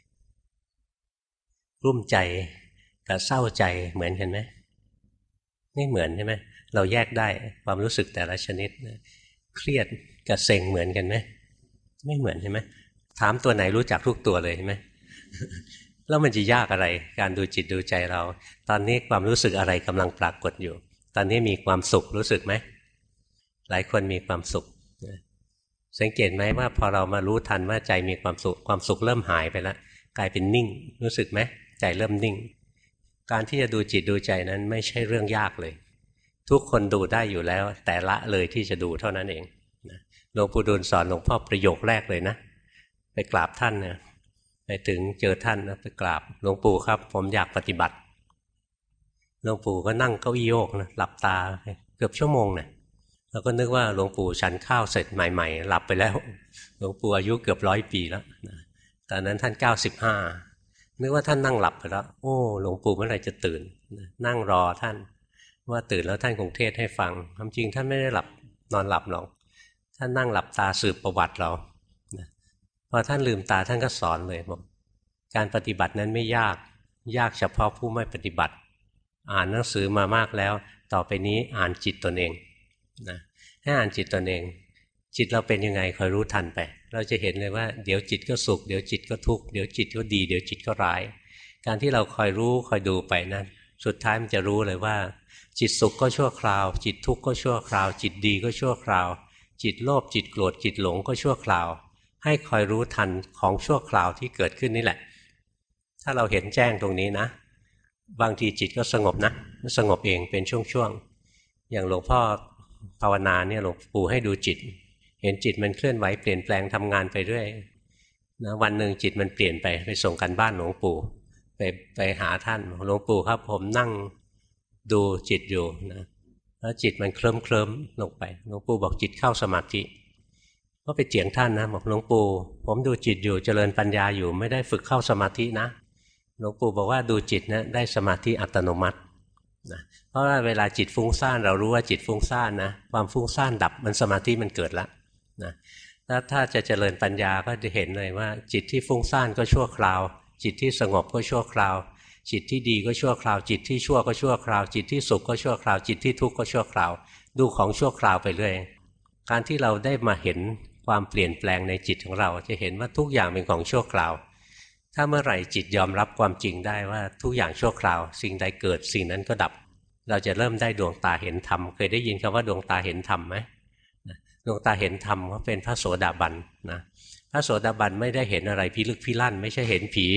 รุ่มใจกับเศร้าใจเหมือนกันไหมไม่เหมือนใช่ไหมเราแยกได้ความรู้สึกแต่ละชนิดเครียดกับเซ็งเหมือนกันไหมไม่เหมือนใช่ไหมถามตัวไหนรู้จักทุกตัวเลยใช่ไหมแล้วมันจะยากอะไรการดูจิตดูใจเราตอนนี้ความรู้สึกอะไรกำลังปรากฏอยู่ตอนนี้มีความสุขรู้สึกไหมหลายคนมีความสุขสังเกตไหมว่าพอเรามารู้ทันว่าใจมีความสุขความสุขเริ่มหายไปแล้วกลายเป็นนิ่งรู้สึกไหมใจเริ่มนิ่งการที่จะดูจิตดูใจนั้นไม่ใช่เรื่องยากเลยทุกคนดูได้อยู่แล้วแต่ละเลยที่จะดูเท่านั้นเองหลวงปู่ดูลสอนหลวงพ่อประโยคแรกเลยนะไปกราบท่านเนี่ยไปถึงเจอท่านนะไปกราบหลวงปู่ครับผมอยากปฏิบัติหลวงปู่ก็นั่งเก้าอี้โยกนะหลับตาเกือบชั่วโมงเนี่ยเราก็นึกว่าหลวงปู่ฉันข้าวเสร็จใหม่ๆหลับไปแล้วหลวงปู่อายุเกือบ100 ปีแล้วตอนนั้นท่าน95นึกว่าท่านนั่งหลับไปแล้วโอ้หลวงปู่เมื่อไหร่จะตื่นนั่งรอท่านว่าตื่นแล้วท่านคงเทศให้ฟังความจริงท่านไม่ได้หลับนอนหลับหรอกท่านนั่งหลับตาสืบประวัติเราพอท่านลืมตาท่านก็สอนเลยบอกการปฏิบัตินั้นไม่ยากเฉพาะผู้ไม่ปฏิบัติอ่านหนังสือมามากแล้วต่อไปนี้อ่านจิตตนเองนะให้อ่านจิตตนเองจิตเราเป็นยังไงคอยรู้ทันไปเราจะเห็นเลยว่าเดี๋ยวจิตก็สุขเดี๋ยวจิตก็ทุกข์เดี๋ยวจิตก็ดีเดี๋ยวจิตก็ร้ายการที่เราคอยรู้คอยดูไปนั้นสุดท้ายมันจะรู้เลยว่าจิตสุขก็ชั่วคราวจิตทุกข์ก็ชั่วคราวจิตดีก็ชั่วคราวจิตโลภจิตโกรธจิตหลงก็ชั่วคราวให้คอยรู้ทันของชั่วคราวที่เกิดขึ้นนี่แหละถ้าเราเห็นแจ้งตรงนี้นะบางทีจิตก็สงบนะสงบเองเป็นช่วงๆอย่างหลวงพ่อภาวนาเนี่ยหลวงปู่ให้ดูจิตเห็นจิตมันเคลื่อนไหวเปลี่ยนแปลงทำงานไปเรื่อยนะวันหนึ่งจิตมันเปลี่ยนไปส่งกันบ้านหลวงปู่ไปหาท่านหลวงปู่ครับผมนั่งดูจิตอยู่นะแล้วจิตมันเคลิ้มลงไปหลวงปู่บอกจิตเข้าสมาธิก็ไปเถียงท่านนะบอกหลวงปู่ผมดูจิตอยู่เจริญปัญญาอยู่ไม่ได้ฝึกเข้าสมาธินะหลวงปู่บอกว่าดูจิตนะได้สมาธิอัตโนมัตินะเพราะว่าเวลาจิตฟุ้งซ่านเรารู้ว่าจิตฟุ้งซ่านนะความฟุ้งซ่านดับมันสมาธิมันเกิดแล้วนะถ้าจะเจริญปัญญาก็จะเห็นเลยว่าจิตที่ฟุ้งซ่านก็ชั่วคราวจิตที่สงบก็ชั่วคราวจิตที่ดีก็ชั่วคราวจิตที่ชั่วก็ชั่วคราวจิตที่สุขก็ชั่วคราวจิตที่ทุกข์ก็ชั่วคราวดูของชั่วคราวไปเรื่อยการที่เราได้มาเห็นความเปลี่ยนแปลงในจิตของเราจะเห็นว่าทุกอย่างเป็นของชั่วคราวถ้าเมื่อไหร่จิตยอมรับความจริงได้ว่าทุกอย่างชั่วคราวสิ่งใดเกิดสิ่งนั้นก็ดับเราจะเริ่มได้ดวงตาเห็นธรรมเคยได้ยินคำว่าดวงตาเห็นธรรมไหมดวงตาเห็นธรรมก็เป็นพระโสดาบันนะพระโสดาบันไม่ได้เห็นอะไรพิลึกพิลั่นไม่ใช่เห็นผี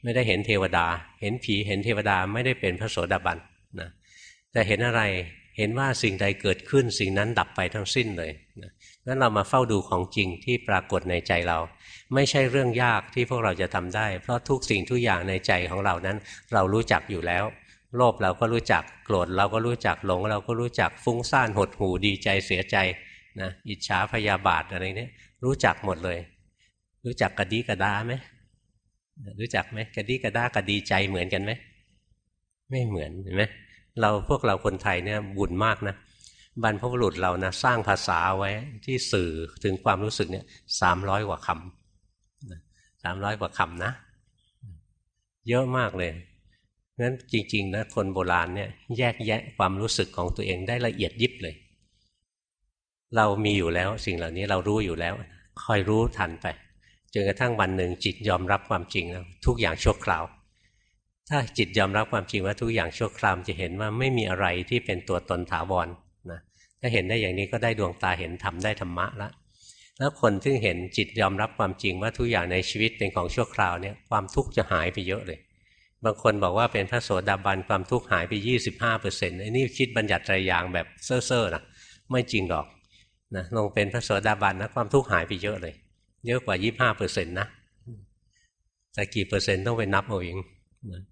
ไม่ได้เห็นเทวดาเห็นผีเห็นเทวดาไม่ได้เป็นพระโสดาบันนะแต่เห็นอะไรเห็นว่าสิ่งใดเกิดขึ้นสิ่งนั้นดับไปทั้งสิ้นเลยนะงั้นเรามาเฝ้าดูของจริงที่ปรากฏในใจเราไม่ใช่เรื่องยากที่พวกเราจะทำได้เพราะทุกสิ่งทุกอย่างในใจของเรานั้นเรารู้จักอยู่แล้วโลภเราก็รู้จักโกรธเราก็รู้จักหลงเราก็รู้จักฟุ้งซ่านหดหู่ดีใจเสียใจนะอิจฉาพยาบาทอะไรเนี่ยรู้จักหมดเลยรู้จักกระดีกระดาไหมรู้จักไหมกระดีกระดากระดีใจเหมือนกันไหมไม่เหมือนเห็นไหมพวกเราคนไทยเนี่ยบุญมากนะบรรพบุรุษเรานะสร้างภาษาไว้ที่สื่อถึงความรู้สึกเนี่ย300 กว่าคำ300 กว่าคำนะเยอะมากเลยงั้นจริงๆนะคนโบราณเนี่ยแยกแยะความรู้สึกของตัวเองได้ละเอียดยิบเลยเรามีอยู่แล้วสิ่งเหล่านี้เรารู้อยู่แล้วคอยรู้ทันไปจนกระทั่งวันหนึ่งจิตยอมรับความจริงแล้วทุกอย่างชั่วคราวถ้าจิตยอมรับความจริงว่าทุกอย่างชั่วคราวจะเห็นว่าไม่มีอะไรที่เป็นตัวตนถาวรนะถ้าเห็นได้อย่างนี้ก็ได้ดวงตาเห็นธรรมได้ธรรมะแล้วคนที่เห็นจิตยอมรับความจริงว่าทุกอย่างในชีวิตเป็นของชั่วคราวเนี่ยความทุกข์จะหายไปเยอะเลยบางคนบอกว่าเป็นพระโสดาบันความทุกข์หายไป 25% ไอ้นี่คิดบัญญัติไตรยางแบบเซ่อๆนะไม่จริงหรอกนะลงเป็นพระโสดาบันนะความทุกข์หายไปเยอะเลยเยอะกว่า 25% นะแต่กี่เปอร์เซ็นต์ต้องไปนับเอาเองนะ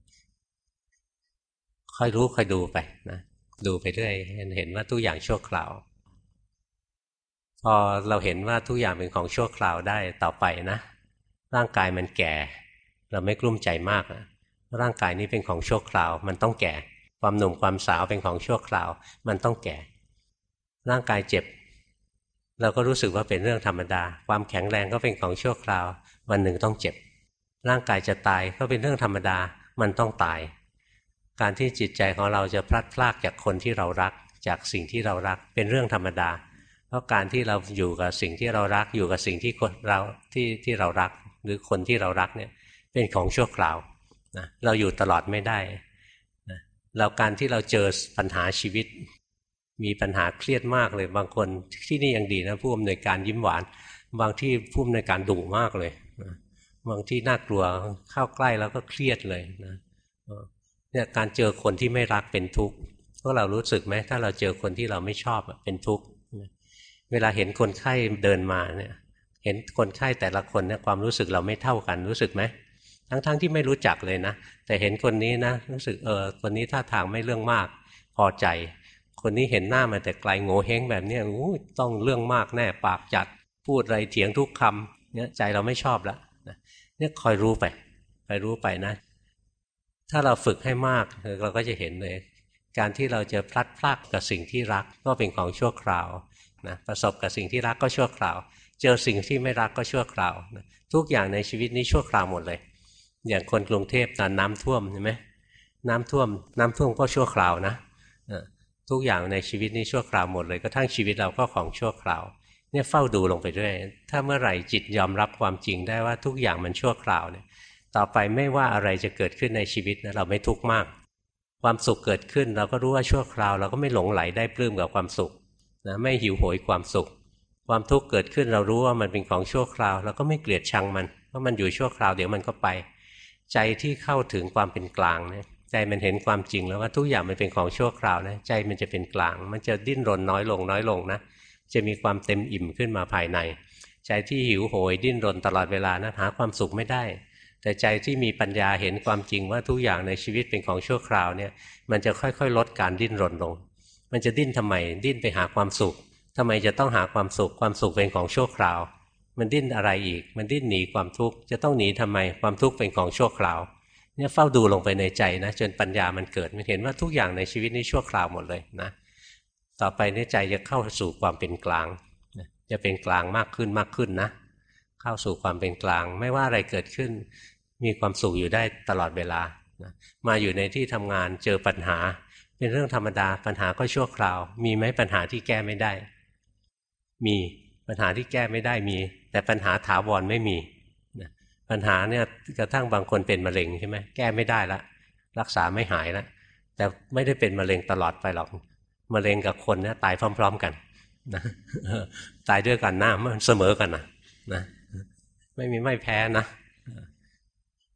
ค่อยรู้ค่อยดูไปนะดูไปเรื่อยเห็นว่าทุกอย่างชั่วคราวพอเราเห็นว่าทุกอย่างเป็นของชั่วคราวได้ต่อไปนะร่างกายมันแก่เราไม่กลุ้มใจมากนะร่างกายนี้เป็นของชั่วคราวมันต้องแก่ความหนุ่มความสาวเป็นของชั่วคราวมันต้องแก่ร่างกายเจ็บเราก็รู้สึกว่าเป็นเรื่องธรรมดาความแข็งแรงก็เป็นของชั่วคราววันหนึ่งต้องเจ็บร่างกายจะตายก็เป็นเรื่องธรรมดามันต้องตายการที่จิตใจของเราจะพลัดพรากจากคนที่เรารักจากสิ่งที่เรารักเป็นเรื่องธรรมดาเพราะการที่เราอยู่กับสิ่งที่เรารักอยู่กับสิ่งที่เรารักหรือคนที่เรารักเนี่ยเป็นของชั่วคราวนะเราอยู่ตลอดไม่ได้นะเราการที่เราเจอปัญหาชีวิตมีปัญหาเครียดมากเลยบางคนที่นี่ยังดีนะผู้อำนวยการยิ้มหวานบางที่ผู้อำนวยการดุมากเลยนะบางที่น่ากลัวเข้าใกล้แล้วก็เครียดเลยนะเนี่ยการเจอคนที่ไม่รักเป็นทุกข์พวกเรารู้สึกไหมถ้าเราเจอคนที่เราไม่ชอบเป็นทุกข์เวลาเห็นคนไข้เดินมาเนี่ยเห็นคนไข้แต่ละคนเนี่ยความรู้สึกเราไม่เท่ากันรู้สึกไหมทั้งที่ไม่รู้จักเลยนะแต่เห็นคนนี้นะรู้สึกคนนี้ท่าทางไม่เรื่องมากพอใจคนนี้เห็นหน้ามาแต่ไกลโง่เฮงแบบนี้ต้องเรื่องมากแน่ปากจัดพูดอะไรเถียงทุกคำเนี่ยใจเราไม่ชอบแล้วเนี่ยคอยรู้ไปนะถ้าเราฝึกให้มากเราก็จะเห็นเลยการที่เราจะพลัดพรากกับสิ่งที่รักก็เป็นของชั่วคราวนะประสบกับสิ่งที่รักก็ชั่วคราวเจอสิ่งที่ไม่รักก็ชั่วคราวนะทุกอย่างในชีวิตนี้ชั่วคราวหมดเลยอย่างคนกรุงเทพตอนน้ำท่วมเห็นไหมน้ำท่วมก็ชั่วคราวนะทุกอย่างในชีวิตนี้ชั่วคราวหมดเลยกระทั่งชีวิตเราก็ของชั่วคราวเนี่ยเฝ้าดูลงไปด้วยถ้าเมื่อไหร่จิตยอมรับความจริงได้ว่าทุกอย่างมันชั่วคราวเนี่ยต่อไปไม่ว่าอะไรจะเกิดขึ้นในชีวิตนะเราไม่ทุกข์มากความสุขเกิดขึ้นเราก็รู้ว่าชั่วคราวเราก็ไม่หลงไหลได้ปลื้มกับความสุขนะไม่หิวโหยความสุขความทุกข์เกิดขึ้นเรารู้ว่ามันเป็นของชั่วคราวเราก็ไม่เกลียดชังมันเพราะมันอยู่ชั่วคราวเดี๋ยวมันก็ไปใจที่เข้าถึงความเป็นกลางเนี่ยใจมันเห็นความจริงแล้วว่าทุกอย่างมันเป็นของชั่วคราวนะใจมันจะเป็นกลางมันจะดิ้นรนน้อยลงนะจะมีความเต็มอิ่มขึ้นมาภายในใจที่หิวโหยดิ้นรนตลอดเวลานะหาความสุขไม่ได้แต่ใจที่มีปัญญาเห็นความจริงว่าทุกอย่างในชีวิตเป็นของชั่วคราวเนี่ยมันจะค่อยๆลดการดิ้นรนลงมันจะดิ้นทำไมดิ้นไปหาความสุขทำไมจะต้องหาความสุขความสุขเป็นของชั่วคราวมันดิ้นอะไรอีกมันดิ้นหนีความทุกข์จะต้องหนีทำไมความทุกข์เป็นของชั่วคราวเนี่ยเฝ้าดูลงไปในใจนะจนปัญญามันเกิดมันเห็นว่าทุกอย่างในชีวิตนี้ชั่วคราวหมดเลยนะต่อไปในใจจะเข้าสู่ความเป็นกลางจะเป็นกลางมากขึ้นนะเข้าสู่ความเป็นกลางไม่ว่าอะไรเกิดขึ้นมีความสุขอยู่ได้ตลอดเวลานะมาอยู่ในที่ทำงานเจอปัญหาเป็นเรื่องธรรมดาปัญหาก็ชั่วคราวมีไหมปัญหาที่แก้ไม่ได้มีปัญหาที่แก้ไม่ได้มีแต่ปัญหาถาวรไม่มีนะปัญหาเนี่ยกระทั่งบางคนเป็นมะเร็งใช่ไหมแก้ไม่ได้ละรักษาไม่หายละแต่ไม่ได้เป็นมะเร็งตลอดไปหรอกมะเร็งกับคนเนี่ยตายพร้อมๆกันนะตายด้วยกันหน้ามันเสมอกันนะไม่มีไม่แพ้นะ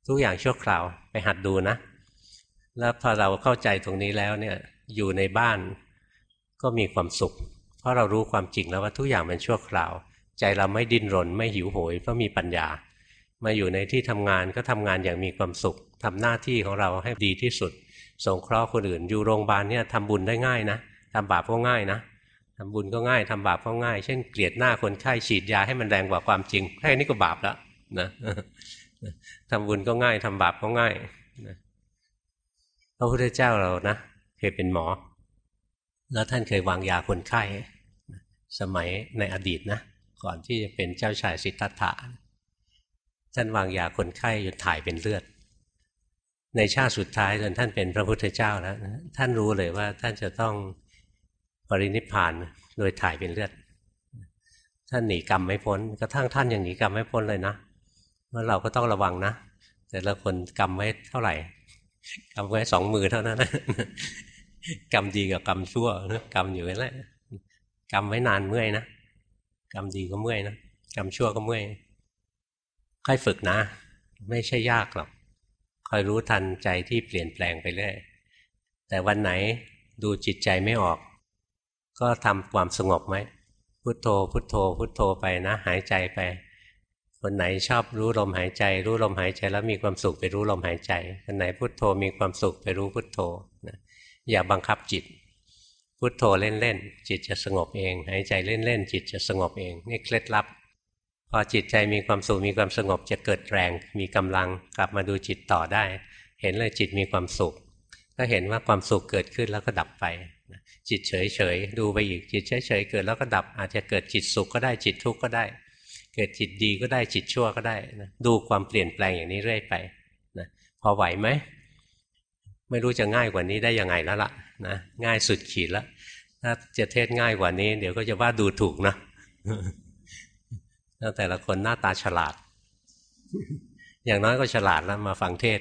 ทุกอย่างชั่วคราวไปหัดดูนะแล้วพอเราเข้าใจตรงนี้แล้วเนี่ยอยู่ในบ้านก็มีความสุขเพราะเรารู้ความจริงแล้วว่าทุกอย่างเป็นชั่วคราวใจเราไม่ดิ้นรนไม่หิวโหยเพราะมีปัญญามาอยู่ในที่ทำงานก็ทำงานอย่างมีความสุขทำหน้าที่ของเราให้ดีที่สุดสงเคราะห์คนอื่นอยู่โรงพยาบาลเนี่ยทำบุญได้ง่ายนะทำบาปก็ง่ายนะทำบุญก็ง่ายทำบาปก็ง่ายเช่นเกลียดหน้าคนไข้ฉีดยาให้มันแรงกว่าความจริงแค่นี้ก็บาปแล้วนะทำบุญก็ง่ายทำบาปก็ง่ายนะพระพุทธเจ้าเรานะเคยเป็นหมอแล้วท่านเคยวางยาคนไข้สมัยในอดีตนะก่อนที่จะเป็นเจ้าชายสิทธัตถะท่านวางยาคนไข้จนถ่ายเป็นเลือดในชาติสุดท้ายจนท่านเป็นพระพุทธเจ้าแล้วท่านรู้เลยว่าท่านจะต้องปรินิพพานโดยถ่ายเป็นเลือดท่านหนีกรรมไม่พ้นกระทั่งท่านยังหนีกรรมไม่พ้นเลยนะว่าเราก็ต้องระวังนะแต่ละคนกรรมไว้เท่าไหร่กรรมไว้2 มือเท่านั้นนะกรรมดีกับกรรมชั่วกรรมอยู่นั่นแหละกรรมไว้นานเมื่อยนะกรรมดีก็เมื่อยนะกรรมชั่วก็เมื่อยค่อยฝึกนะไม่ใช่ยากหรอกคอยรู้ทันใจที่เปลี่ยนแปลงไปเรื่อยแต่วันไหนดูจิตใจไม่ออกก็ทำความสงบไหมพุทโธพุทโธพุทโธไปนะหายใจไปคนไหนชอบรู้ลมหายใจรู้ลมหายใจแล้วมีความสุขไปรู้ลมหายใจคนไหนพุทโธมีความสุขไปรู้พุทโธนะอย่าบังคับจิตพุทโธเล่นๆจิตจะสงบเองหายใจเล่นๆจิตจะสงบเองนี่เคล็ดลับพอจิตใจมีความสุขมีความสงบจะเกิดแรงมีกำลังกลับมาดูจิตต่อได้เห็นเลยจิตมีความสุขก็เห็นว่าความสุขเกิดขึ้นแล้วก็ดับไปจิตเฉยๆดูไปอีกจิตเฉยๆเกิดแล้วก็ดับอาจจะเกิดจิตสุขก็ได้จิตทุกข์ก็ได้เกิดจิตดีก็ได้จิตชั่วก็ได้นะดูความเปลี่ยนแปลงอย่างนี้เรื่อยไปนะพอไหวไหมไม่รู้จะง่ายกว่านี้ได้ยังไงแล้วล่ะนะง่ายสุดขีดแล้วถ้าจะเทศง่ายกว่านี้เดี๋ยวก็จะว่าดูถูกนะแต่ละคนหน้าตาฉลาดอย่างน้อยก็ฉลาดแล้วมาฟังเทศ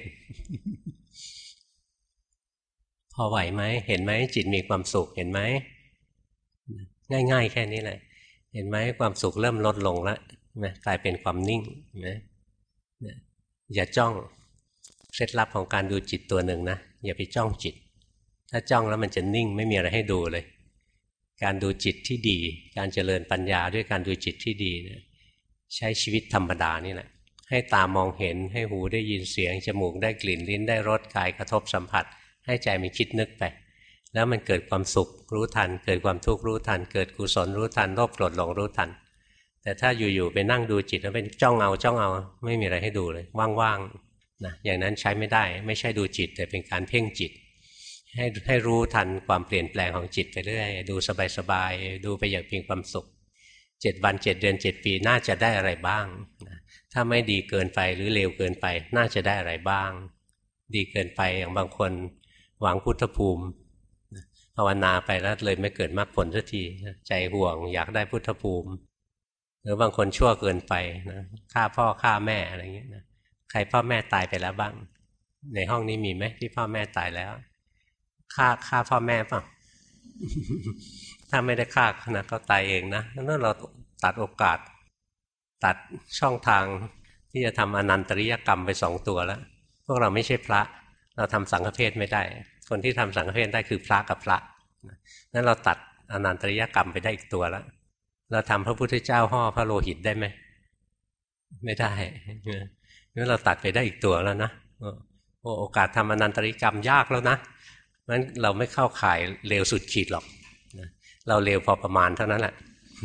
พอไหวไหมเห็นไหมจิตมีความสุขเห็นไหมง่ายๆแค่นี้แหละเห็นไหมความสุขเริ่มลดลงแล้วนะกลายเป็นความนิ่งนะอย่าจ้องเคล็ดลับของการดูจิตตัวหนึ่งนะอย่าไปจ้องจิตถ้าจ้องแล้วมันจะนิ่งไม่มีอะไรให้ดูเลยการดูจิตที่ดีการเจริญปัญญาด้วยการดูจิตที่ดีนะใช้ชีวิตธรรมดานี่แหละให้ตามองเห็นให้หูได้ยินเสียงจมูกได้กลิ่นลิ้นได้รสกายกระทบสัมผัสให้ใจมันคิดนึกไปแล้วมันเกิดความสุขรู้ทันเกิดความทุกข์รู้ทันเกิดกุศลรู้ทันโลภโกรธหลงรู้ทันแต่ถ้าอยู่ๆไปนั่งดูจิตแล้วเป็นจ้องเอาไม่มีอะไรให้ดูเลยว่างๆนะอย่างนั้นใช้ไม่ได้ไม่ใช่ดูจิตแต่เป็นการเพ่งจิตให้รู้ทันความเปลี่ยนแปลงของจิตไปเรื่อยดูสบายๆดูไปอย่างมีความสุข7 วัน7 เดือน7 ปีน่าจะได้อะไรบ้างนะถ้าไม่ดีเกินไปหรือเลวเกินไปน่าจะได้อะไรบ้างดีเกินไปอย่างบางคนหวังพุทธภูมิภาวนาไปแล้วเลยไม่เกิดมรรคผลสักทีใจห่วงอยากได้พุทธภูมิหรือบางคนชั่วเกินไปนะฆ่าพ่อฆ่าแม่อะไรเงี้ยนะใครพ่อแม่ตายไปแล้วบ้างในห้องนี้มีไหมที่พ่อแม่ตายแล้วฆ่าพ่อแม่ป่ะ ถ้าไม่ได้ฆ่านะก็ตายเองนะนั่นเราตัดโอกาสตัดช่องทางที่จะทำอนันตริยกรรมไป2 ตัวแล้วพวกเราไม่ใช่พระเราทำสังฆเพศไม่ได้คนที่ทำสังฆเพศได้คือพระกับพระนั้นเราตัดอนันตริยกรรมไปได้อีกตัวแล้วเราทำพระพุทธเจ้าห่อพระโลหิตได้ไหมไม่ได้งั้นเราตัดไปได้อีกตัวแล้วนะโอกาสทำอนันตริยกรรมยากแล้วนะงั้นเราไม่เข้าข่ายเลวสุดขีดหรอกเราเลวพอประมาณเท่านั้นแหละ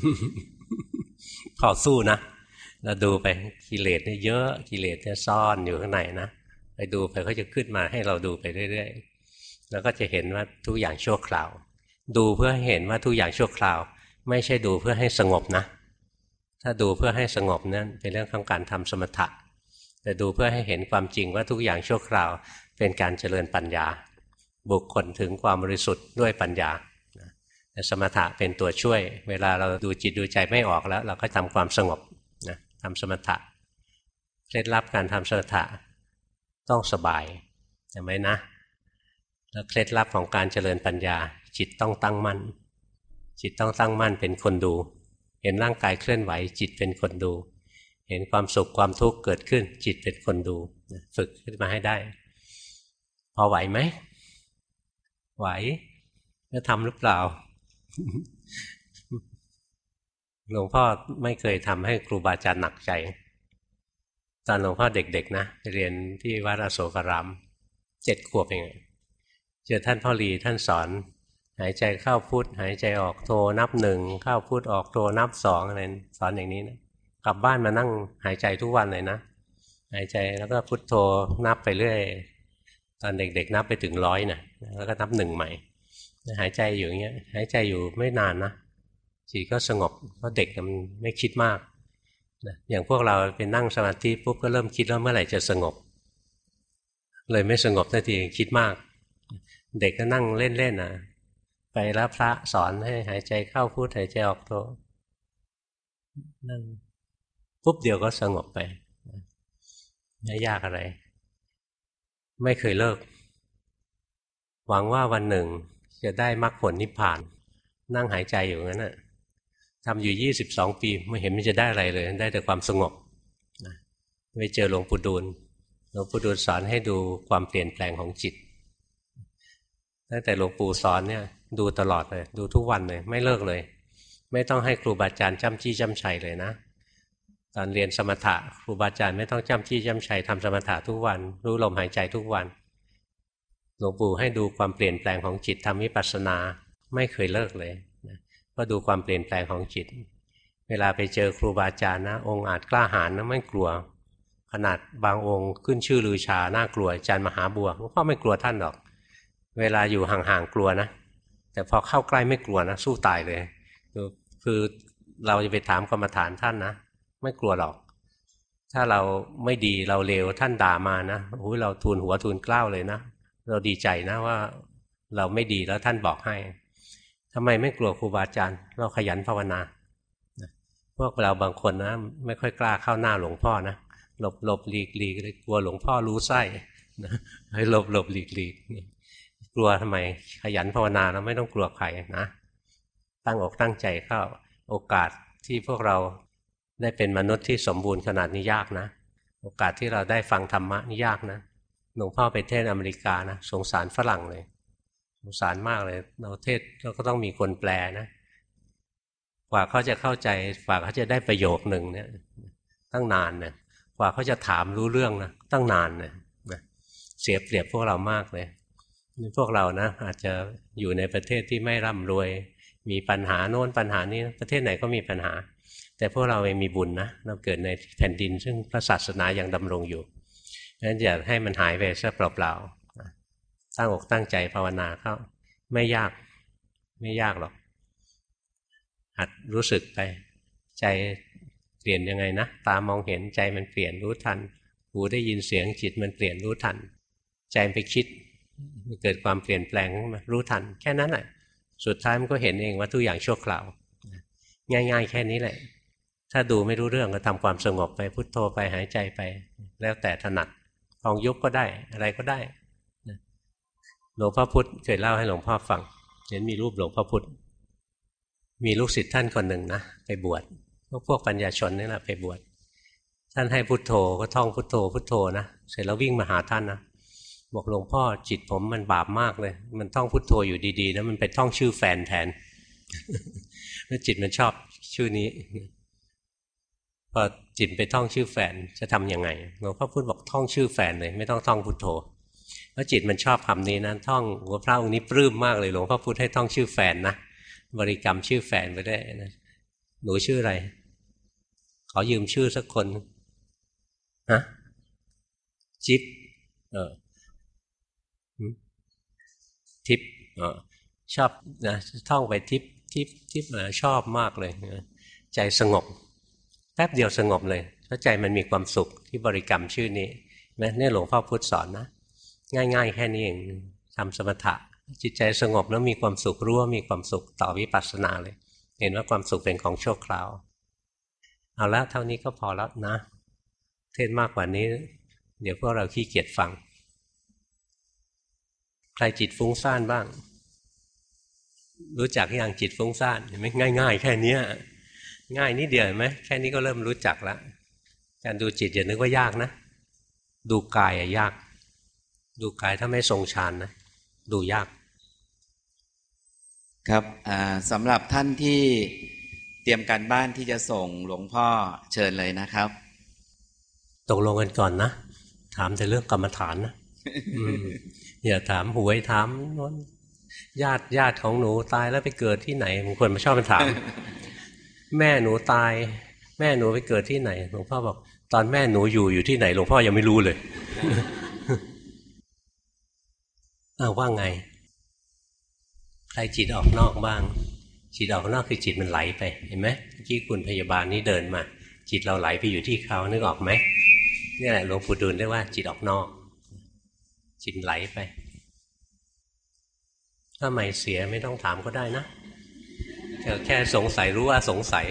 พอสู้นะเราดูไปกิเลสเนี่ยเยอะกิเลสเนี่ยซ่อนอยู่ข้างในนะไปดูไปเขาจะขึ้นมาให้เราดูไปเรื่อยๆแล้วก็จะเห็นว่าทุกอย่างชั่วคราวดูเพื่อให้เห็นว่าทุกอย่างชั่วคราวไม่ใช่ดูเพื่อให้สงบนะถ้าดูเพื่อให้สงบนั้นเป็นเรื่องของการทำสมถะแต่ดูเพื่อให้เห็นความจริงว่าทุกอย่างชั่วคราวเป็นการเจริญปัญญาบุคคลถึงความบริสุทธิ์ด้วยปัญญาแต่สมถะเป็นตัวช่วยเวลาเราดูจิตดูใจไม่ออกแล้วเราก็ทำความสงบนะทำสมถะเคล็ดลับการทำสมถะต้องสบายจำไว้นะแล้วเคล็ดลับของการเจริญปัญญาจิตต้องตั้งมั่นจิตต้องตั้งมั่นเป็นคนดูเห็นร่างกายเคลื่อนไหวจิตเป็นคนดูเห็นความสุขความทุกข์เกิดขึ้นจิตเป็นคนดูฝึกขึ้นมาให้ได้พอไหวไหมไหวจะทำหรือเปล่า หลวงพ่อไม่เคยทำให้ครูบาอาจารย์หนักใจตอนหลวงพ่อเด็กๆนะเรียนที่วัดอโศการาม7 ขวบเองเจอท่านพ่อลีท่านสอนหายใจเข้าพุทหายใจออกโทนับ1เข้าพุทออกโทนับ2อะไรสอนอย่างนี้นะกลับบ้านมานั่งหายใจทุกวันเลยนะหายใจแล้วก็พุทโธนับไปเรื่อยตอนเด็กๆนับไปถึง100นะแล้วก็นับ1ใหม่หายใจอยู่อย่างเงี้ยหายใจอยู่ไม่นานนะจิตก็สงบเพราะเด็กมันไม่คิดมากอย่างพวกเราเป็นนั่งสมาธิปุ๊บก็เริ่มคิดแล้วเมื่อไหร่จะสงบเลยไม่สงบทันทีคิดมากเด็กก็นั่งเล่นๆนะไปแล้วพระสอนให้หายใจเข้าพุทหายใจออกโทนั่งปุ๊บเดียวก็สงบไปไม่ยากอะไรไม่เคยเลิกหวังว่าวันหนึ่งจะได้มรรคผลนิพพานนั่งหายใจอยู่งั้นน่ะทำอยู่22 ปีไม่เห็นมันจะได้อะไรเลยได้แต่ความสงบไปเจอหลวงปู่ดูลสอนให้ดูความเปลี่ยนแปลงของจิตตั้งแต่หลวงปู่สอนเนี่ยดูตลอดเลยดูทุกวันเลยไม่เลิกเลยไม่ต้องให้ครูบาอาจารย์จ้ำจี้จ้ำชัยเลยนะตอนเรียนสมถะครูบาอาจารย์ไม่ต้องจ้ำจี้จ้ำชัยทำสมถะทุกวันรู้ลมหายใจทุกวันหลวงปู่ให้ดูความเปลี่ยนแปลงของจิตทำวิปัสสนาไม่เคยเลิกเลยก็ดูความเปลี่ยนแปลงของจิตเวลาไปเจอครูบาอาจารย์นะองค์อาจกล้าหาญนะไม่กลัวขนาดบางองค์ขึ้นชื่อลือชาน่ากลัวอาจารย์มหาบัวหลวงพ่อไม่กลัวท่านหรอกเวลาอยู่ห่างๆกลัวนะแต่พอเข้าใกล้ไม่กลัวนะสู้ตายเลยคือเราจะไปถามกรรมฐานท่านนะไม่กลัวหรอกถ้าเราไม่ดีเราเลวท่านด่ามานะโอ้ยเราทูลหัวทูลเกล้าเลยนะเราดีใจนะว่าเราไม่ดีแล้วท่านบอกให้ทำไมไม่กลัวครูบาอาจารย์เราขยันภาวนาพวกเราบางคนนะไม่ค่อยกล้าเข้าหน้าหลวงพ่อนะหลบหลีกเลยกลัวหลวงพ่อรู้ไส้นะให้หลบหลีกกลัวทำไมขยันภาวนาแล้วไม่ต้องกลัวใครนะตั้งอกตั้งใจเข้าโอกาสที่พวกเราได้เป็นมนุษย์ที่สมบูรณ์ขนาดนี้ยากนะโอกาสที่เราได้ฟังธรรมะนี่ยากนะหลวงพ่อไปเทศอเมริกานะสงสารฝรั่งเลยสงสารมากเลยเราเทศเราก็ต้องมีคนแปลนะกว่าเขาจะเข้าใจกว่าเขาจะได้ประโยคหนึ่งเนี่ยตั้งนานนะกว่าเขาจะถามรู้เรื่องนะตั้งนานนะเสียเปรียบพวกเรามากเลยพวกเรานะอาจจะอยู่ในประเทศที่ไม่ร่ำรวยมีปัญหาโน้นปัญหานี้ประเทศไหนก็มีปัญหาแต่พวกเราเองมีบุญนะเราเกิดในแผ่นดินซึ่งพระศาสนายังดำรงอยู่ดังนั้นอย่าให้มันหายไปซะเปล่าๆตั้งอกตั้งใจภาวนาเข้าไม่ยากหรอกหัดรู้สึกไปใจเปลี่ยนยังไงนะตามองเห็นใจมันเปลี่ยนรู้ทันหูได้ยินเสียงจิตมันเปลี่ยนรู้ทันใจไปคิดเกิดความเปลี่ยนแปลงขึ้นมารู้ทันแค่นั้นแหละสุดท้ายมันก็เห็นเองว่าทุกอย่างชั่วคราวง่ายๆแค่นี้แหละถ้าดูไม่รู้เรื่องก็ทำความสงบไปพุทโธไปหายใจไปแล้วแต่ถนัดพองยุบก็ได้อะไรก็ได้หลวงพ่อพุธเคยเล่าให้หลวงพ่อฟังเห็นมีรูปหลวงพ่อพุธมีลูกศิษย์ท่านคนหนึ่งนะไปบวชพวกปัญญาชนนี่แหละไปบวชท่านให้พุทโธก็ท่องพุทโธพุทโธนะเสร็จแล้ววิ่งมาหาท่านนะบอกหลวงพ่อจิตผมมันบาปมากเลยมันท่องพุทโธอยู่ดีๆนะมันไปท่องชื่อแฟนแทนแล้วจิตมันชอบชื่อนี้พอจิตไปท่องชื่อแฟนจะทำยังไงหลวงพ่อพูดบอกท่องชื่อแฟนเลยไม่ต้องท่องพุทโธแล้วจิตมันชอบคำนี้นะท่องหัวพระองค์นี้ปลื้มมากเลยหลวงพ่อพูดให้ท่องชื่อแฟนนะบริกรรมชื่อแฟนไปได้นะหนูชื่ออะไรขอยืมชื่อสักคนฮะจิ๊บทิปชอบนะท่องไปทิปชอบมากเลยใจสงบแป๊บเดียวสงบเลยเพราะใจมันมีความสุขที่บริกรรมชื่อนี้นะนี่หลวงพ่อพุธสอนนะง่ายๆแค่นี้เองทำสมถะจิตใจสงบแล้วมีความสุขรู้ว่ามีความสุขต่อวิปัสสนาเลยเห็นว่าความสุขเป็นของชั่วคราวเอาละเท่านี้ก็พอแล้วนะเทศมากกว่านี้เดี๋ยวพวกเราขี้เกียจฟังใครจิตฟุ้งซ่านบ้างรู้จักอย่างจิตฟุ้งซ่านเห็นไหมง่ายๆแค่นี้ง่ายนิดเดียวเห็นไหมแค่นี้ก็เริ่มรู้จักแล้วการดูจิตอย่านึกว่ายากนะดูกายยากดูกายถ้าไม่ทรงฌานนะดูยากครับสำหรับท่านที่เตรียมการบ้านที่จะส่งหลวงพ่อเชิญเลยนะครับตกลงกันก่อนนะถามแต่เรื่องกรรมฐานนะอย่าถามหวยถามญาติของหนูตายแล้วไปเกิดที่ไหนบางคนมาชอบมาถาม แม่หนูตายแม่หนูไปเกิดที่ไหนหลวงพ่อบอกตอนแม่หนูอยู่ที่ไหนหลวงพ่อยังไม่รู้เลย ว่าไงใครจิตออกนอกบ้างจิตออกนอกคือจิตมันไหลไปเห็นไหมเมื่อกี้คุณพยาบาลนี่เดินมาจิตเราไหลไปอยู่ที่เขานึกออกไหมนี่แหละหลวงปู่ดูลเรียกว่าจิตออกนอกจิตไหลไปถ้าไม่เสียไม่ต้องถามก็ได้นะแค่สงสัยรู้ว่าสงสัย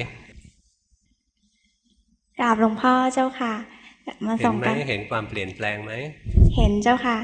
กราบหลวงพ่อเจ้าค่ะมาส่งกันเห็นความเปลี่ยนแปลงไหมเห็นเจ้าค่ะ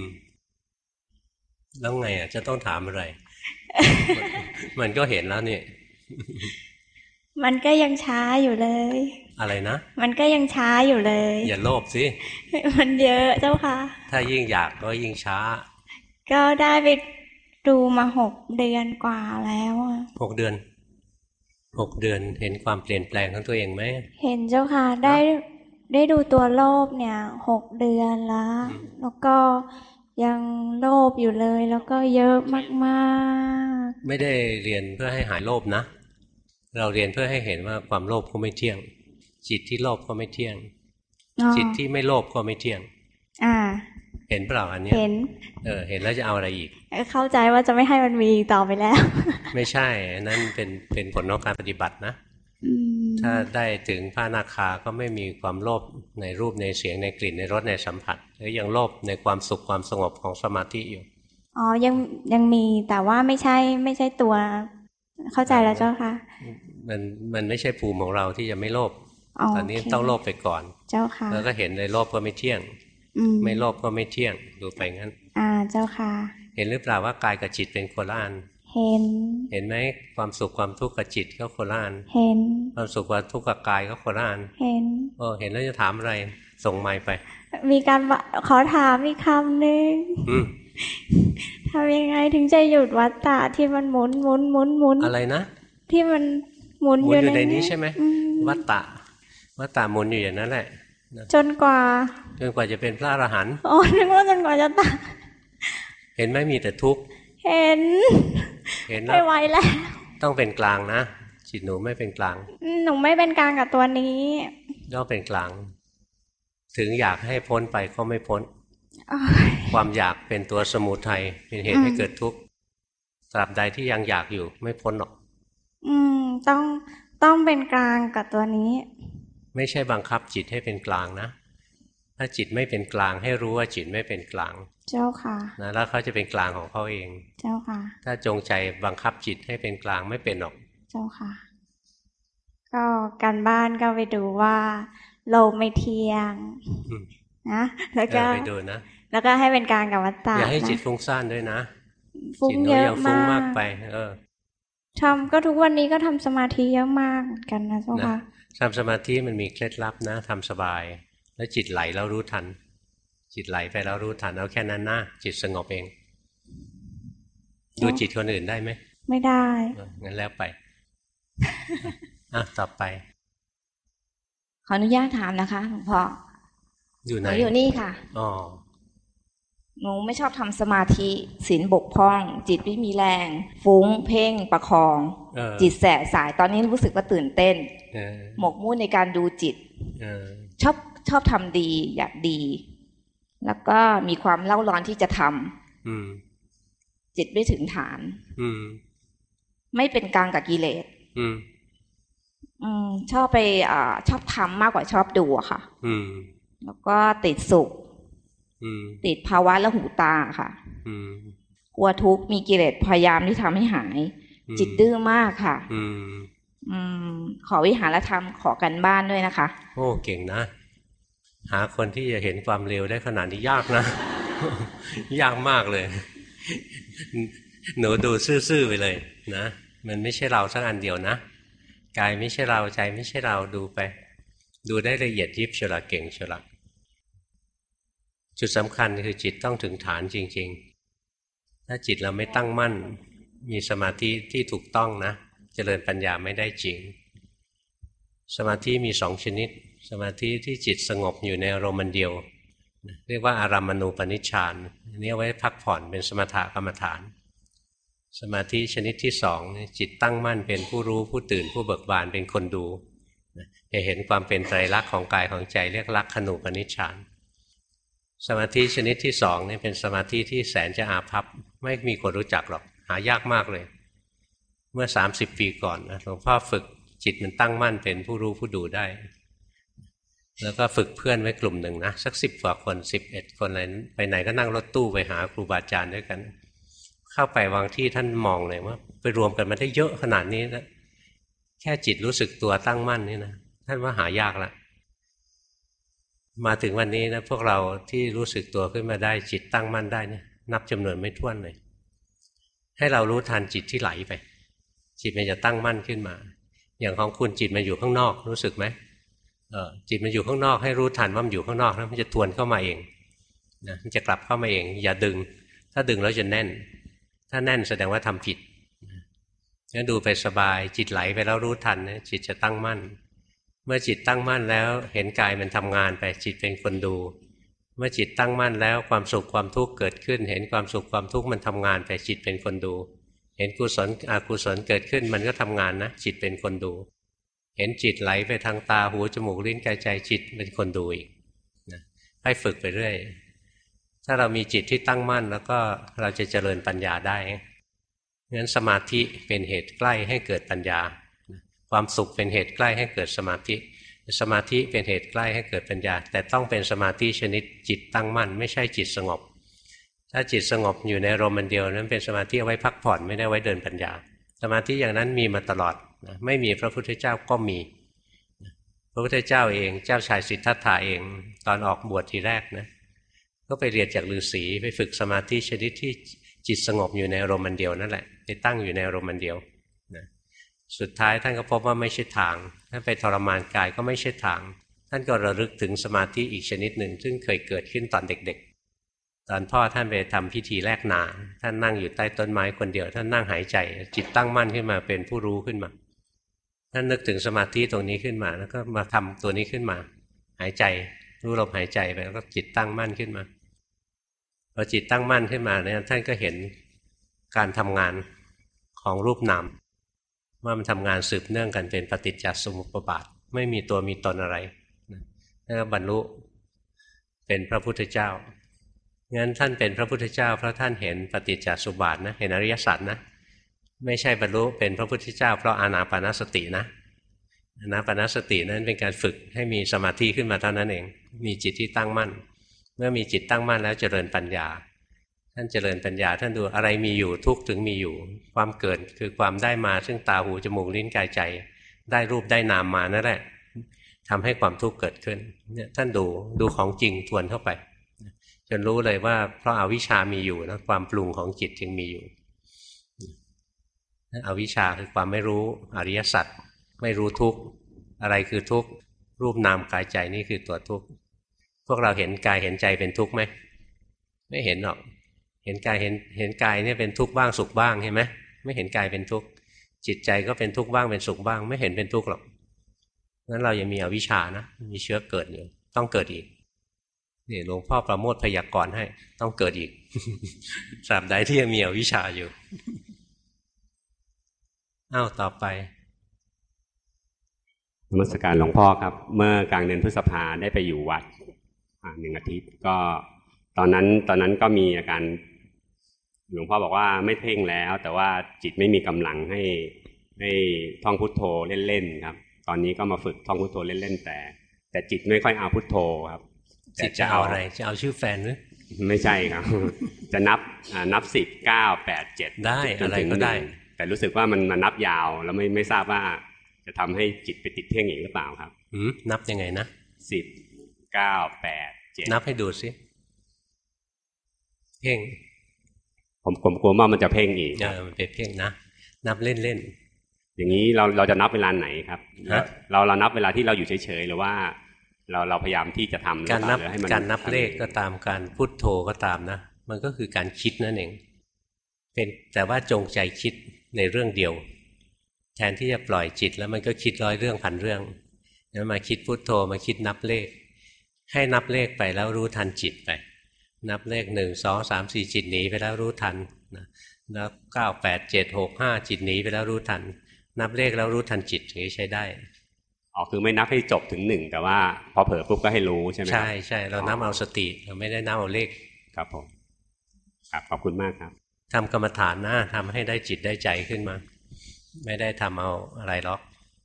แล้วไงจะต้องถามอะไร มันก็เห็นแล้วนี่มันก็ยังช้าอยู่เลยอะไรนะมันก็ยังช้าอยู่เลยอย่าโลภสิมันเยอะเจ้าค่ะถ้ายิ่งอยากก็ยิ่งช้าก็ได้ไปดูมา6 เดือนกว่าแล้ว 6 เดือนเห็นความเปลี่ยนแปลงของตัวเองไหมเห็นเจ้าค่ะได้ดูตัวโลภเนี่ย6 เดือนแล้วก็ยังโลภอยู่เลยแล้วก็เยอะมากๆไม่ได้เรียนเพื่อให้หายโลภนะเราเรียนเพื่อให้เห็นว่าความโลภก็ไม่เที่ยงจิตที่โลภก็ไม่เที่ยงจิตที่ไม่โลภก็ไม่เที่ยงเห็นเปล่าอันนี้เห็นเห็นแล้วจะเอาอะไรอีกเข้าใจว่าจะไม่ให้มันมีต่อไปแล้วไม่ใช่นั่นเป็นผลของการปฏิบัตินะถ้าได้ถึงพระอนาคาก็ไม่มีความโลภในรูปในเสียงในกลิ่นในรสในสัมผัสแล้วยังโลภในความสุขความสงบของสมาธิอยู่อ๋อยังมีแต่ว่าไม่ใช่ตัวเข้าใจแล้วเจ้าค่ะมันไม่ใช่ภูมิของเราที่จะไม่โลภตอนนี้ต้องโลภไปก่อนเจ้าค่ะแล้วก็เห็นในโลภก็ไม่เที่ยงไม่โลภก็ไม่เที่ยงดูไปงั้นเจ้าค่ะเห็นหรือเปล่าว่ากายกับจิตเป็นโคละอันเห็นไหมความสุขความทุกข์กับจิตก็โคละอันเห็นความสุขความทุกข์กับกายก็โคละอันเห็นแล้วจะถามอะไรส่งไมค์ไปมีการขอถามอีกคำนึงทำยังไงถึงจะหยุดวัฏฏะที่มันหมุนอะไรนะที่มันหมุนอยู่ในนี้ใช่ไหมวัฏฏะหมุนอยู่อย่างนั้นแหละจนกว่าจะเป็นพระอรหันต์นึกว่าจนกว่าจะตายเห็นไหมมีแต่ทุกข์เห็นไม่ไหวแล้วต้องเป็นกลางนะจิตหนูไม่เป็นกลางหนูไม่เป็นกลางกับตัวนี้ต้องเป็นกลางถึงอยากให้พ้นไปก็ไม่พ้นความอยากเป็นตัวสมุทัยเป็นเหตุให้เกิดทุกข์ตราบใดที่ยังอยากอยู่ไม่พ้นหรอกต้องเป็นกลางกับตัวนี้ไม่ใช่บังคับจิตให้เป็นกลางนะถ้าจิตไม่เป็นกลางให้รู้ว่าจิตไม่เป็นกลางเจ้าค่ะนะแล้วเขาจะเป็นกลางของเขาเองเจ้าค่ะถ้าจงใจบังคับจิตให้เป็นกลางไม่เป็นหรอกเจ้าค่ะก็การบ้านก็ไปดูว่าโลกไม่เที่ยงนะแล้วก็ไปดูนะแล้วก็ให้เป็นกลางกับวัฏฏะอย่าให้จิตฟุ้งซ่านด้วยนะฟุ้งเยอะมากไปทำก็ทุกวันนี้ก็ทำสมาธิเยอะมากกันนะเจ้าค่ะทำสมาธิมันมีเคล็ดลับนะทำสบายแล้วจิตไหลแล้วรู้ทันจิตไหลไปแล้วรู้ทันเอาแค่นั้นนะจิตสงบเองดูจิตคนอื่นได้ไหมไม่ได้งั้นแล้วไปต่อไปขออนุญาตถามนะคะหลวงพ่ออยู่ไหนอยู่นี่ค่ะหนูไม่ชอบทำสมาธิศีลบกพร่องจิตไม่มีแรงฟุ้งเพ่งประคองจิตแสบสายตอนนี้รู้สึกว่าตื่นเต้นหมกมุ่นในการดูจิตชอบทำดีอยากดีแล้วก็มีความเล่าร้อนที่จะทำจิตไม่ถึงฐานไม่เป็นกลางกับกิเลสชอบไปชอบทำมากกว่าชอบดูอะค่ะแล้วก็ติดสุขติดภาวะละหูตาค่ะกลัวทุกข์มีกิเลสพยายามที่ทำให้หายจิตดื้อมากค่ะขอวิหารธรรมขอกันบ้านด้วยนะคะโอ้เก่งนะหาคนที่จะเห็นความเลวได้ขนาดนี้ยากนะ ยากมากเลยหนูดูซื่อๆไปเลยนะมันไม่ใช่เราสักอันเดียวนะกายไม่ใช่เราใจไม่ใช่เราดูไปดูได้ละเอียดยิบเฉลาเก่งเฉลาจุดสำคัญคือจิตต้องถึงฐานจริงๆถ้าจิตเราไม่ตั้งมั่นมีสมาธิที่ถูกต้องนะเจริญปัญญาไม่ได้จริงสมาธิมีสองชนิดสมาธิที่จิตสงบอยู่ในอารมณ์เดียวเรียกว่าอารัมมณูปนิชฌานนี่เอาไว้พักผ่อนเป็นสมถกรรมฐานสมาธิชนิดที่สองจิตตั้งมั่นเป็นผู้รู้ผู้ตื่นผู้เบิกบานเป็นคนดูจะเห็นความเป็นไตรลักษณ์ของกายของใจเรียกลักขณูปนิชฌานสมาธิชนิดที่สองนี่เป็นสมาธิที่แสนจะอาภัพไม่มีคนรู้จักหรอกหายากมากเลยเมื่อ30 ปีก่อนหลวงพ่อฝึกจิตมันตั้งมั่นเป็นผู้รู้ผู้ดูได้แล้วก็ฝึกเพื่อนไว้กลุ่มหนึ่งนะสัก10 กว่าคน11 คนอะไรไปไหนก็นั่งรถตู้ไปหาครูบาอาจารย์ด้วยกันเข้าไปวางที่ท่านมองเลยว่าไปรวมกันมาได้เยอะขนาดนี้นะแค่จิตรู้สึกตัวตั้งมั่นนี่นะท่านว่าหายากละมาถึงวันนี้นะพวกเราที่รู้สึกตัวขึ้นมาได้จิตตั้งมั่นได้เนี่ยนับจำนวนไม่ถ้วนเลยให้เรารู้ทันจิตที่ไหลไปจิตมันจะตั้งมั่นขึ้นมาอย่างของคุณจิตมันอยู่ข้างนอกรู้สึกไหมจิตมันอยู่ข้างนอกให้รู้ทันว่ามันอยู่ข้างนอกแล้วมันจะทวนเข้ามาเองนะมันจะกลับเข้ามาเองอย่าดึงถ้าดึงแล้วจะแน่นถ้าแน่นแสดงว่าทำผิดงั้นดูไปสบายจิตไหลไปแล้วรู้ทันนะจิตจะตั้งมั่นเมื่อจิตตั้งมั่นแล้วเห็นกายมันทำงานไปจิตเป็นคนดูเมื่อจิตตั้งมั่นแล้วความสุขความทุกข์เกิดขึ้นเห็นความสุขความทุกข์มันทำงานไปจิตเป็นคนดูเห็นกุศลอกุศลเกิดขึ้นมันก็ทำงานนะจิตเป็นคนดูเห็นจิตไหลไปทางตาหูจมูกลิ้นกายใจจิตเป็นคนดูอีกนะให้ฝึกไปเรื่อยถ้าเรามีจิตที่ตั้งมั่นแล้วก็เราจะเจริญปัญญาได้งั้นสมาธิเป็นเหตุใกล้ให้เกิดปัญญาความสุขเป็นเหตุใกล้ให้เกิดสมาธิสมาธิเป็นเหตุใกล้ให้เกิดปัญญาแต่ต้องเป็นสมาธิชนิดจิตตั้งมั่นไม่ใช่จิตสงบถ้าจิตสงบอยู่ในอารมณ์เดียวนั้นเป็นสมาธิเอาไว้พักผ่อนไม่ได้ไว้เดินปัญญาสมาธิอย่างนั้นมีมาตลอดนะไม่มีพระพุทธเจ้าก็มีพระพุทธเจ้าเองเจ้าชายสิทธัตถะเองตอนออกบวชทีแรกนะก็ไปเรียนจากฤาษีไปฝึกสมาธิชนิดที่จิตสงบอยู่ในอารมณ์เดียวนั่นแหละไปตั้งอยู่ในอารมณ์เดียวนะสุดท้ายท่านก็พบว่าไม่ใช่ทางท่านไปทรมานกายก็ไม่ใช่ทางท่านก็ระลึกถึงสมาธิอีกชนิดหนึ่งซึ่งเคยเกิดขึ้นตอนเด็กๆตอนพ่อท่านไปทำพิธีแลกนาท่านนั่งอยู่ใต้ต้นไม้คนเดียวท่านนั่งหายใจจิตตั้งมั่นขึ้นมาเป็นผู้รู้ขึ้นมาท่านนึกถึงสมาธิตรงนี้ขึ้นมาแล้วก็มาทำตัวนี้ขึ้นมาหายใจรู้ลมหายใจไปแล้วก็จิตตั้งมั่นขึ้นมาพอจิตตั้งมั่นขึ้นมาเนี่ยท่านก็เห็นการทำงานของรูปนามว่ามันทำงานสืบเนื่องกันเป็นปฏิจจสมุปบาทไม่มีตัวมีตนอะไรแล้วก็บรรลุเป็นพระพุทธเจ้างั้นท่านเป็นพระพุทธเจ้าเพราะท่านเห็นปฏิจจสมุปบาทนะเห็นอริยสัจนะไม่ใช่บรรลุเป็นพระพุทธเจ้าเพราะอานาปานสตินะอานาปานสตินั้นเป็นการฝึกให้มีสมาธิขึ้นมาเท่านั้นเองมีจิตที่ตั้งมั่นเมื่อมีจิตตั้งมั่นแล้วเจริญปัญญาท่านเจริญปัญญาท่านดูอะไรมีอยู่ทุกข์ถึงมีอยู่ความเกิดคือความได้มาซึ่งตาหูจมูกลิ้นกายใจได้รูปได้นามมานั่นแหละทำให้ความทุกข์เกิดขึ้นเนี่ยท่านดูของจริงทวนเข้าไปจนรู้เลยว่าเพราะอวิชชามีอยู่นะความปรุงของจิตจึงมีอยู่อวิชชาคือความไม่รู้อริยสัจไม่รู้ทุกข์อะไรคือทุกข์รูปนามกายใจนี่คือตัวทุกข์พวกเราเห็นกายเห็นใจเป็นทุกข์ไหมไม่เห็นหรอกเห็นกายเห็นกายเนี่ยเป็นทุกข์บ้างสุขบ้างใช่ไหมไม่เห็นกายเป็นทุกข์จิตใจก็เป็นทุกข์บ้างเป็นสุขบ้างไม่เห็นเป็นทุกข์หรอกงั้นเรายังมีอวิชชานะมีเชื้อเกิดอยู่ต้องเกิดอีกนี่หลวงพ่อประโมทพยากรณ์ให้ต้องเกิดอีกตราบใดที่ยังมีอวิชชาอยู่ต่อไปนมัสการหลวงพ่อครับเมื่อกลางเดือนพฤษภาได้ไปอยู่วัด1 อาทิตย์ก็ตอนนั้นก็มีอาการหลวงพ่อบอกว่าไม่เพ่งแล้วแต่ว่าจิตไม่มีกำลังให้ท่องพุทโธเล่นๆครับตอนนี้ก็มาฝึกท่องพุทโธเล่นๆแต่จิตไม่ค่อยเอาพุทโธครับจิตจะเอาอะไรจะเอาชื่อแฟนหรือไม่ใช่ครับจะนับ10 9 8 7 ได้อะไรก็ได้แต่รู้สึกว่ามันนับยาวแล้วไม่ทราบว่าจะทำให้จิตไปติดเพ่งอีกหรือเปล่าครับนับยังไงนะ 10 9 8 7 นับให้ดูสิเพ่งผมกลัวว่ามันจะเพ่งอีกมันเป็นเพ่งนะนับเล่นอย่างนี้เราจะนับเวลาไหนครับเรานับเวลาที่เราอยู่เฉยๆหรือว่าเราพยายามที่จะทำการนับเลขก็ตามการพุทโธก็ตามนะมันก็คือการคิดนั่นเองเป็นแต่ว่าจงใจคิดในเรื่องเดียวแทนที่จะปล่อยจิตแล้วมันก็คิดร้อยเรื่องพันเรื่องแล้วมาคิดพุทโธมาคิดนับเลขให้นับเลขไปแล้วรู้ทันจิตไปนับเลข1 2 3 4จิตหนีไปแล้วรู้ทันนับ9 8 7 6 5จิตหนีไปแล้วรู้ทันนับเลขแล้วรู้ทันจิตอย่างนี้ใช้ได้คือไม่นับให้จบถึง1แต่ว่าพอเผลอปุ๊บก็ให้รู้ใช่ไหมใช่เรานับเอาสติเราไม่ได้นับเอาเลขครับผมครับขอบคุณมากครับทำกรรมฐานนะทำให้ได้จิตได้ใจขึ้นมาไม่ได้ทำเอาอะไรหรอก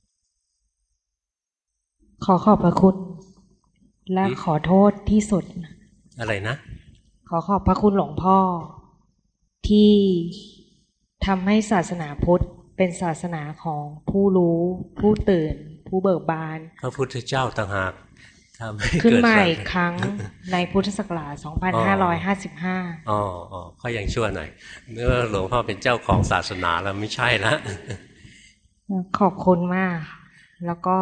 ขอบพระคุณและขอโทษที่สุดอะไรนะขอบพระคุณหลวงพ่อที่ทำให้ศาสนาพุทธเป็นศาสนาของผู้รู้ผู้ตื่นผู้เบิกบานพระพุทธเจ้าต่างหากทำให้ขึ้นมาอีกครั้งในพุทธศักราช 2555 เขายังชั่วหน่อยเมื่อหลวงพ่อเป็นเจ้าของศาสนาแล้วไม่ใช่แล้วขอบคุณมากแล้วก็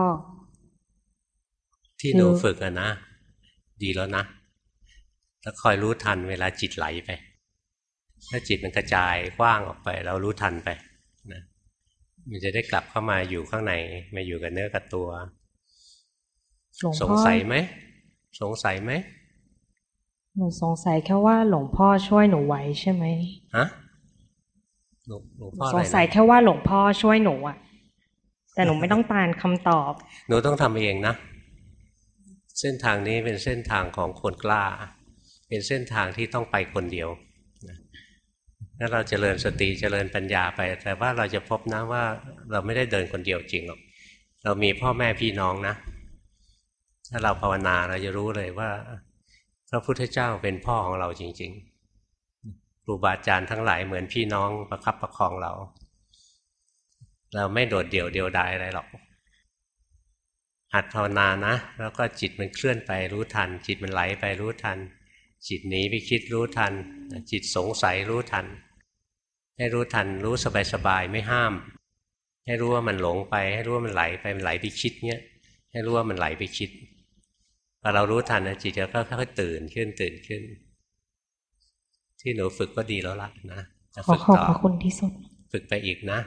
ที่หนูฝึกนะดีแล้วนะแล้วคอยรู้ทันเวลาจิตไหลไปถ้าจิตมันกระจายกว้างออกไปเรารู้ทันไปนะมันจะได้กลับเข้ามาอยู่ข้างในมาอยู่กับเนื้อกับตัวสงสัยไหมหนูสงสัยแค่ว่าหลวงพ่อช่วยหนูไว้ใช่ไหมฮะหลวงพ่ออะไรสงสัยแค่ว่าหลวงพ่อช่วยหนูแต่หนูไม่ต้องการคำตอบหนูต้องทำเองนะเส้นทางนี้เป็นเส้นทางของคนกล้าเป็นเส้นทางที่ต้องไปคนเดียวถ้าเราเจริญสติเจริญปัญญาไปแต่ว่าเราจะพบนะว่าเราไม่ได้เดินคนเดียวจริงหรอกเรามีพ่อแม่พี่น้องนะถ้าเราภาวนาเราจะรู้เลยว่าพระพุทธเจ้าเป็นพ่อของเราจริงๆครูบาอาจารย์ทั้งหลายเหมือนพี่น้องประคับประคองเราไม่โดดเดี่ยวเดียวดายอะไรหรอกหัดภาวนานะแล้วก็จิตมันเคลื่อนไปรู้ทันจิตมันไหลไปรู้ทันจิตหนีไปคิดรู้ทันจิตสงสัยรู้ทันให้รู้ทันรู้สบายๆไม่ห้ามให้รู้ว่ามันหลงไปให้รู้ว่ามันไหลไปมันไหลไปคิดเนี้ยให้รู้ว่ามันไหลไปคิดพอเรารู้ทันนะจิตจะค่อยๆตื่นขึ้นที่หนูฝึกก็ดีแล้วล่ะนะขอบพระคุณที่สุดฝึกไปอีกนะ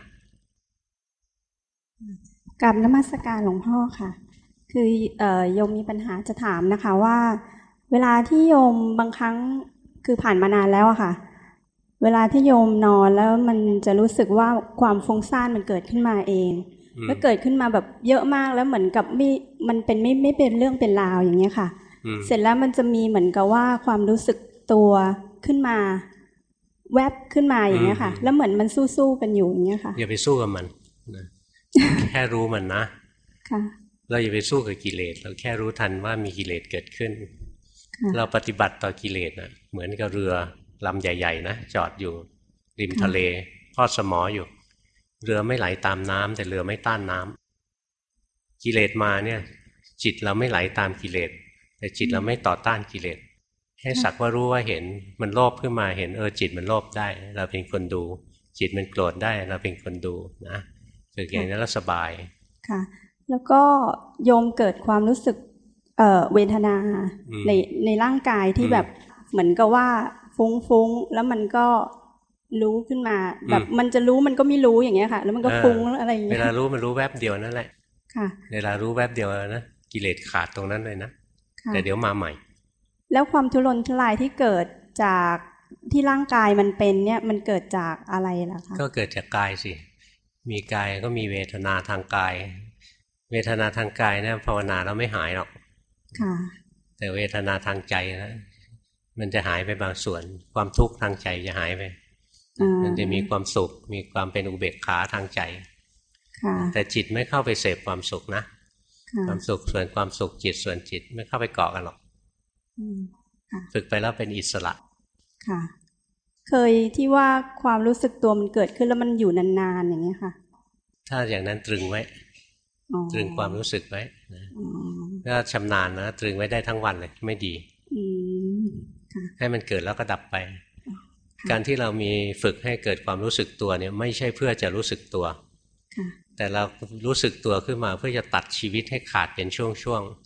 กราบนมัสการหลวงพ่อค่ะคือโยมมีปัญหาจะถามนะคะว่าเวลาที่โยมบางครั้งคือผ่านมานานแล้วอะค่ะเวลาที่โยมนอนแล้วมันจะรู้สึกว่าความฟุ้งซ่านมันเกิดขึ้นมาเองแล้วเกิดขึ้นมาแบบเยอะมากแล้วเหมือนกับมันเป็นไม่เป็นเรื่องเป็นราวอย่างเงี้ยค่ะเสร็จแล้วมันจะมีเหมือนกับว่าความรู้สึกตัวขึ้นมาแวบขึ้นมาอย่างเงี้ยค่ะแล้วเหมือนมันสู้ๆกันอยู่อย่างเงี้ยค่ะอย่าไปสู้กับมันนะแค่รู้มันนะค่ะเราอย่าไปสู้กับกิเลสเราแค่รู้ทันว่ามีกิเลสเกิดขึ้นเราปฏิบัติต่อกิเลสนะเหมือนกับเรือลำใหญ่ๆนะจอดอยู่ริมทะเลทอดสมออยู่เรือไม่ไหลตามน้ำแต่เรือไม่ต้านน้ำกิเลสมาเนี่ยจิตเราไม่ไหลตามกิเลสแต่จิตเราไม่ต่อต้านกิเลสให้สักว่ารู้ว่าเห็นมันโลภขึ้นมาเห็นจิตมันโลภได้เราเป็นคนดูจิตมันโกรธได้เราเป็นคนดูนะฝึกอย่างนี้แล้วสบายค่ะแล้วก็โยมเกิดความรู้สึกเวทนาในร่างกายที่แบบเหมือนกับว่าฟุ้งแล้วมันก็รู้ขึ้นมาแบบมันจะรู้มันก็ไม่รู้อย่างเงี้ยค่ะแล้วมันก็ฟุ้งอะไรอย่างเงี้ยเวลารู้มันรู้แวบเดียวนั่นแหละค่ะเวลารู้แวบเดียวนะกิเลสขาดตรงนั้นเลยนะแต่เดี๋ยวมาใหม่แล้วความทุรนทุรายที่เกิดจากที่ร่างกายมันเป็นเนี่ยมันเกิดจากอะไรล่ะคะก็เกิดจากกายสิมีกายก็มีเวทนาทางกายเวทนาทางกายเนี่ยภาวนาแล้วไม่หายหรอกค่ะแต่เวทนาทางใจนะมันจะหายไปบางส่วนความทุกข์ทางใจจะหายไปมันจะมีความสุขมีความเป็นอุเบกขาทางใจแต่จิตไม่เข้าไปเสพความสุขนะความสุขส่วนความสุขจิตส่วนจิตไม่เข้าไปเกาะกันหรอกฝึกไปแล้วเป็นอิสระค่ะเคยที่ว่าความรู้สึกตัวมันเกิดขึ้นแล้วมันอยู่นานๆอย่างเงี้ยค่ะถ้าอย่างนั้นตรึงไว้ตรึงความรู้สึกไว้นะถ้าชำนาญนะตรึงไว้ได้ทั้งวันเลยไม่ดีให้มันเกิดแล้วก็ดับไปการที่เรามีฝึกให้เกิดความรู้สึกตัวเนี่ยไม่ใช่เพื่อจะรู้สึกตัวแต่เรารู้สึกตัวขึ้นมาเพื่อจะตัดชีวิตให้ขาดเป็นช่วง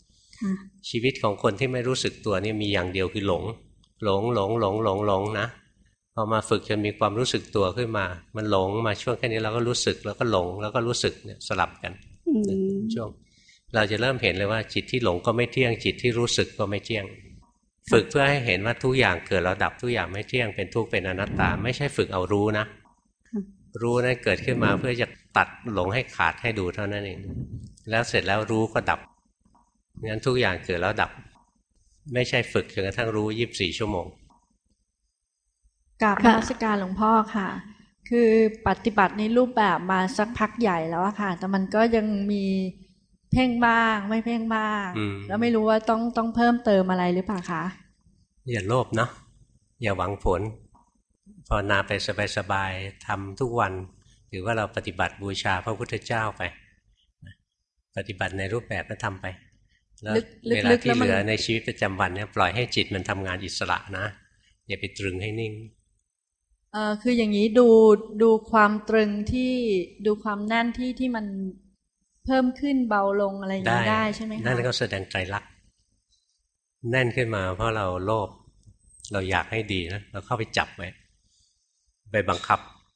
ชีวิตของคนที่ไม่รู้สึกตัวนี่มีอย่างเดียวคือหลงนะพอมาฝึกจนมีความรู้สึกตัวขึ้นมามันหลงมาช่วงแค่นี้เราก็รู้สึกแล้วก็หลงแล้วก็รู้สึกเนี่ยสลับกันช่วงเราจะเริ่มเห็นเลยว่าจิตที่หลงก็ไม่เที่ยงจิตที่รู้สึกก็ไม่เที่ยงฝึกเพื่อให้เห็นว่าทุกอย่างเกิดแล้วดับทุกอย่างไม่เที่ยงเป็นทุกข์เป็นอนัตตาไม่ใช่ฝึกเอารู้นะรู้นั้นเกิดขึ้นมาเพื่อจะตัดหลงให้ขาดให้ดูเท่านั้นเองแล้วเสร็จแล้วรู้ก็ดับงั้นทุกอย่างเกิดแล้วดับไม่ใช่ฝึกจนกระทั่งรู้24 ชั่วโมงกราบนมัสการหลวงพ่อค่ะคือปฏิบัติในรูปแบบมาสักพักใหญ่แล้วค่ะแต่มันก็ยังมีเพ่งบ้างไม่เพ่งบ้างแล้วไม่รู้ว่าต้องเพิ่มเติมอะไรหรือเปล่าคะอย่าโลภนะอย่าหวังผลภาวนาไปสบายๆทำทุกวันถือว่าเราปฏิบัติบูชาพระพุทธเจ้าไปปฏิบัติในรูปแบบก็ทำไปแล้วเวลาที่เหลือในชีวิตประจำวันเนี่ยปล่อยให้จิตมันทำงานอิสระนะอย่าไปตรึงให้นิ่งคืออย่างนี้ดูความตรึงที่ดูความแน่นที่มันเพิ่มขึ้นเบาลงอะไรอย่างนี้ได้ใช่ไหมคะนั่นก็แสดงไตรลักษณ์แน่นขึ้นมาเพราะเราโลภเราอยากให้ดีนะเราเข้าไปจับไว้ไปบังคับ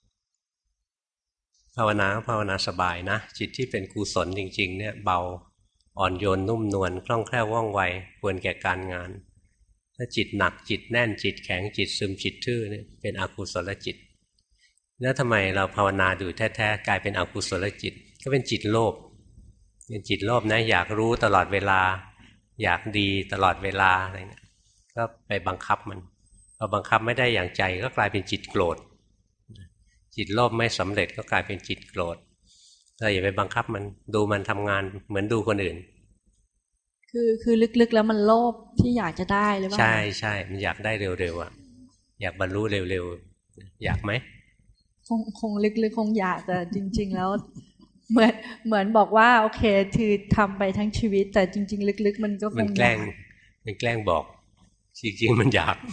ภาวนาสบายนะจิตที่เป็นกุศลจริงๆเนี่ยเบาอ่อนโยนนุ่มนวลคล่องแคล่วว่องไวควรแก่การงานถ้าจิตหนักจิตแน่นจิตแข็งจิตซึมจิตทื่อเนี่ยเป็นอกุศลจิตแล้วทำไมเราภาวนาดูแท้ๆกลายเป็นอกุศลจิตก็เป็นจิตโลภเป็นจิตโลภนะอยากรู้ตลอดเวลาอยากดีตลอดเวลาอะไรเนี่ยก็ไปบังคับมันพอบังคับไม่ได้อย่างใจก็กลายเป็นจิตโกรธจิตโลภไม่สำเร็จก็กลายเป็นจิตโกรธเราอย่าไปบังคับมันดูมันทำงานเหมือนดูคนอื่นคือลึกๆแล้วมันโลภที่อยากจะได้หรือเปล่าใช่มันอยากได้เร็วๆอ่ะอยากบรรลุเร็วๆอยากไหมคงลึกๆคงอยากแต่จริงๆแล้วเหมือนบอกว่าโอเคคือทำไปทั้งชีวิตแต่จริงๆลึกๆมันก็คงมันแกล้งบอกจริงๆมันอยาก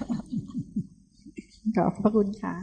ขอบพระคุณค่ะ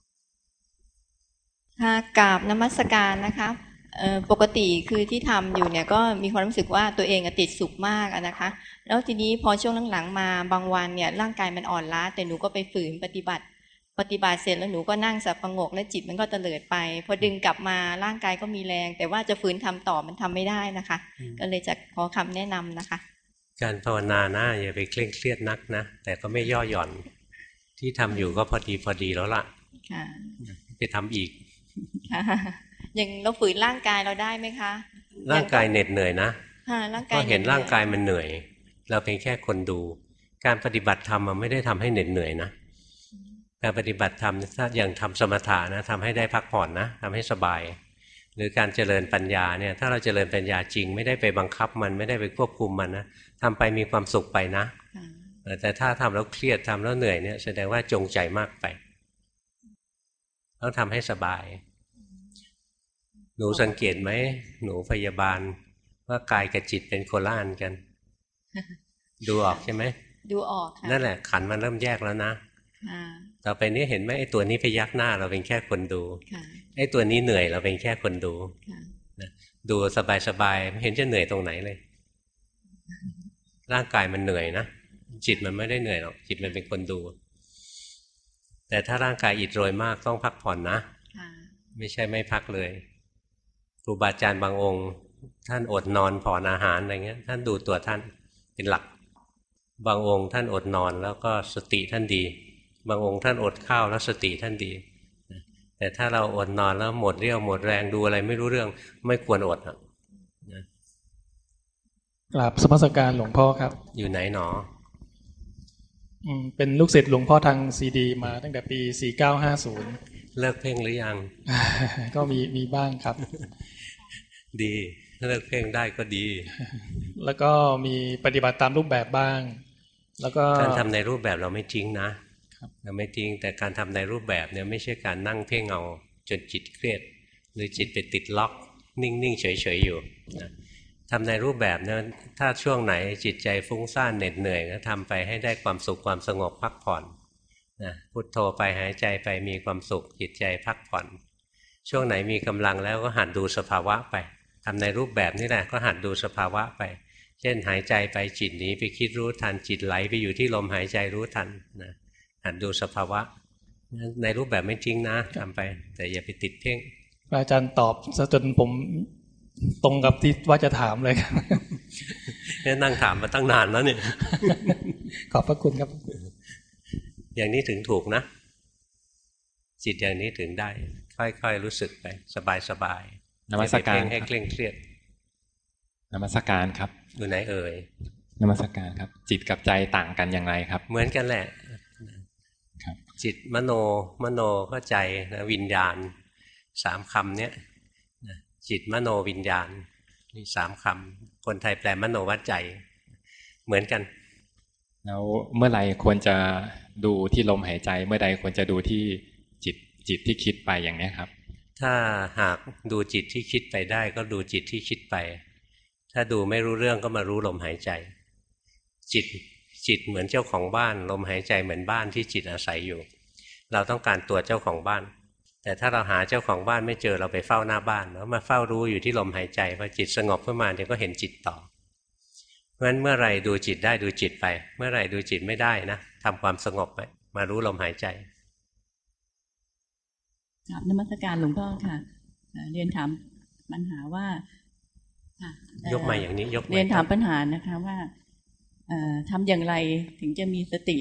กราบนมัสการนะคะปกติคือที่ทำอยู่เนี่ยก็มีความรู้สึกว่าตัวเองติดสุขมากนะคะแล้วทีนี้พอช่วงหลังๆมาบางวันเนี่ยร่างกายมันอ่อนล้าแต่หนูก็ไปฝืนปฏิบัติเสร็จแล้วหนูก็นั่งสับประงกและจิตมันก็เตลิดไปพอดึงกลับมาร่างกายก็มีแรงแต่ว่าจะฝืนทำต่อมันทำไม่ได้นะคะก็เลยจะขอคำแนะนำนะคะการภาวนานะอย่าไปเคร่งเครียดนักนะแต่ก็ไม่ย่อหย่อนที่ทำอยู่ก็พอดีแล้วล่ะไปทำอีกอย่างเราฝืนร่างกายเราได้ไหมคะร่างกายเหน็ดเหนื่อยนะก็เห็นร่างกายมันเหนื่อยเราเป็นแค่คนดูการปฏิบัติธรรมมันไม่ได้ทำให้เหน็ดเหนื่อยนะการปฏิบัติธรรมถ้าอย่างทำสมถะนะทำให้ได้พักผ่อนนะทำให้สบายหรือการเจริญปัญญาเนี่ยถ้าเราเจริญปัญญาจริงไม่ได้ไปบังคับมันไม่ได้ไปควบคุมมันนะทำไปมีความสุขไปนะแต่ถ้าทำแล้วเครียดทำแล้วเหนื่อยเนี่ยแสดงว่าจงใจมากไปต้องทำให้สบายหนูสังเกตไหมหนูพยาบาลว่ากายกับจิตเป็นโคละอันกันดูออกใช่ไหมดูออกค่ะนั่นแหละขันมันเริ่มแยกแล้วนะต่อไปนี้เห็นไหมไอ้ตัวนี้พยักหน้าเราเป็นแค่คนดูไอ้ตัวนี้เหนื่อยเราเป็นแค่คนดูดูสบายๆไม่เห็นจะเหนื่อยตรงไหนเลยร่างกายมันเหนื่อยนะจิตมันไม่ได้เหนื่อยหรอกจิตมันเป็นคนดูแต่ถ้าร่างกายอิดโรยมากต้องพักผ่อนนะไม่ใช่ไม่พักเลยครูบาอาจารย์บางองค์ท่านอดนอนผ่อนอาหารอะไรเงี้ยท่านดูตัวท่านเป็นหลักบางองค์ท่านอดนอนแล้วก็สติท่านดีบางองค์ท่านอดข้าวแล้วสติท่านดีแต่ถ้าเราอดนอนแล้วหมดเรี่ยวหมดแรงดูอะไรไม่รู้เรื่องไม่ควรอดนะกราบสมัสการหลวงพ่อครับอยู่ไหนหนอเป็นลูกศิษย์หลวงพ่อทางซีดีมาตั้งแต่ปี4950 เลิกเพ่งหรือยังก็มีบ้างครับดีเลิกเพ่งได้ก็ดีแล้วก็มีปฏิบัติตามรูปแบบบ้างแล้วก็การทำในรูปแบบเราไม่ทิ้งนะเราไม่ทิ้งแต่การทำในรูปแบบเนี่ยไม่ใช่การนั่งเพ่งเอาจนจิตเครียดหรือจิตไปติดล็อกนิ่งๆเฉยๆอยู่นะทำในรูปแบบเนี่ยถ้าช่วงไหนจิตใจฟุ้งซ่านเหน็ดเหนื่อยก็ทำไปให้ได้ความสุขความสงบพักผ่อนนะพุทโธไปหายใจไปมีความสุขจิตใจพักผ่อนช่วงไหนมีกำลังแล้วก็หัดดูสภาวะไปทำในรูปแบบนี่แหละก็หัดดูสภาวะไปช่นหายใจไปจิตหนีไปคิดรู้ทันจิตไหลไปอยู่ที่ลมหายใจรู้ทันนะหัดดูสภาวะในรูปแบบไม่จริงนะทำไปแต่อย่าไปติดเพ่งอาจารย์ตอบซะจนผมตรงกับที่ว่าจะถามเลยครับเนี่ยนั่งถามมาตั้งนานแล้วเนี่ยขอบพระคุณครับอย่างนี้ถึงถูกนะจิตอย่างนี้ถึงได้ค่อยๆรู้สึกไปสบายๆนมัสการให้เคร่งเครียดนมัสการครับอยู่ไหนเอ่ยนมัสการครับจิตกับใจต่างกันอย่างไรครับเหมือนกันแหละครับจิตมโนก็ใจนะวิญญาณ3คำเนี้ยจิตมโนวิญญาณนี่3คำคนไทยแปลมโนว่าใจเหมือนกันแล้วเมื่อไรควรจะดูที่ลมหายใจเมื่อใดควรจะดูที่จิตที่คิดไปอย่างนี้ครับถ้าหากดูจิตที่คิดไปได้ก็ดูจิตที่คิดไปถ้าดูไม่รู้เรื่องก็มารู้ลมหายใจจิตเหมือนเจ้าของบ้านลมหายใจเหมือนบ้านที่จิตอาศัยอยู่เราต้องการตัวเจ้าของบ้านแต่ถ้าเราหาเจ้าของบ้านไม่เจอเราไปเฝ้าหน้าบ้านแล้วมาเฝ้ารู้อยู่ที่ลมหายใจพอจิตสงบขึ้นมาเดี๋ยวก็เห็นจิตต่อเพราะฉะนั้นเมื่อไรดูจิตได้ดูจิตไปเมื่อไรดูจิตไม่ได้นะทำความสงบไปมารู้ลมหายใจครับนมัสการหลวงพ่อค่ะเรียนถามปัญหาว่ายกมาอย่างนี้ยกเรียนถามปัญหานะคะว่าทำอย่างไรถึงจะมีสติ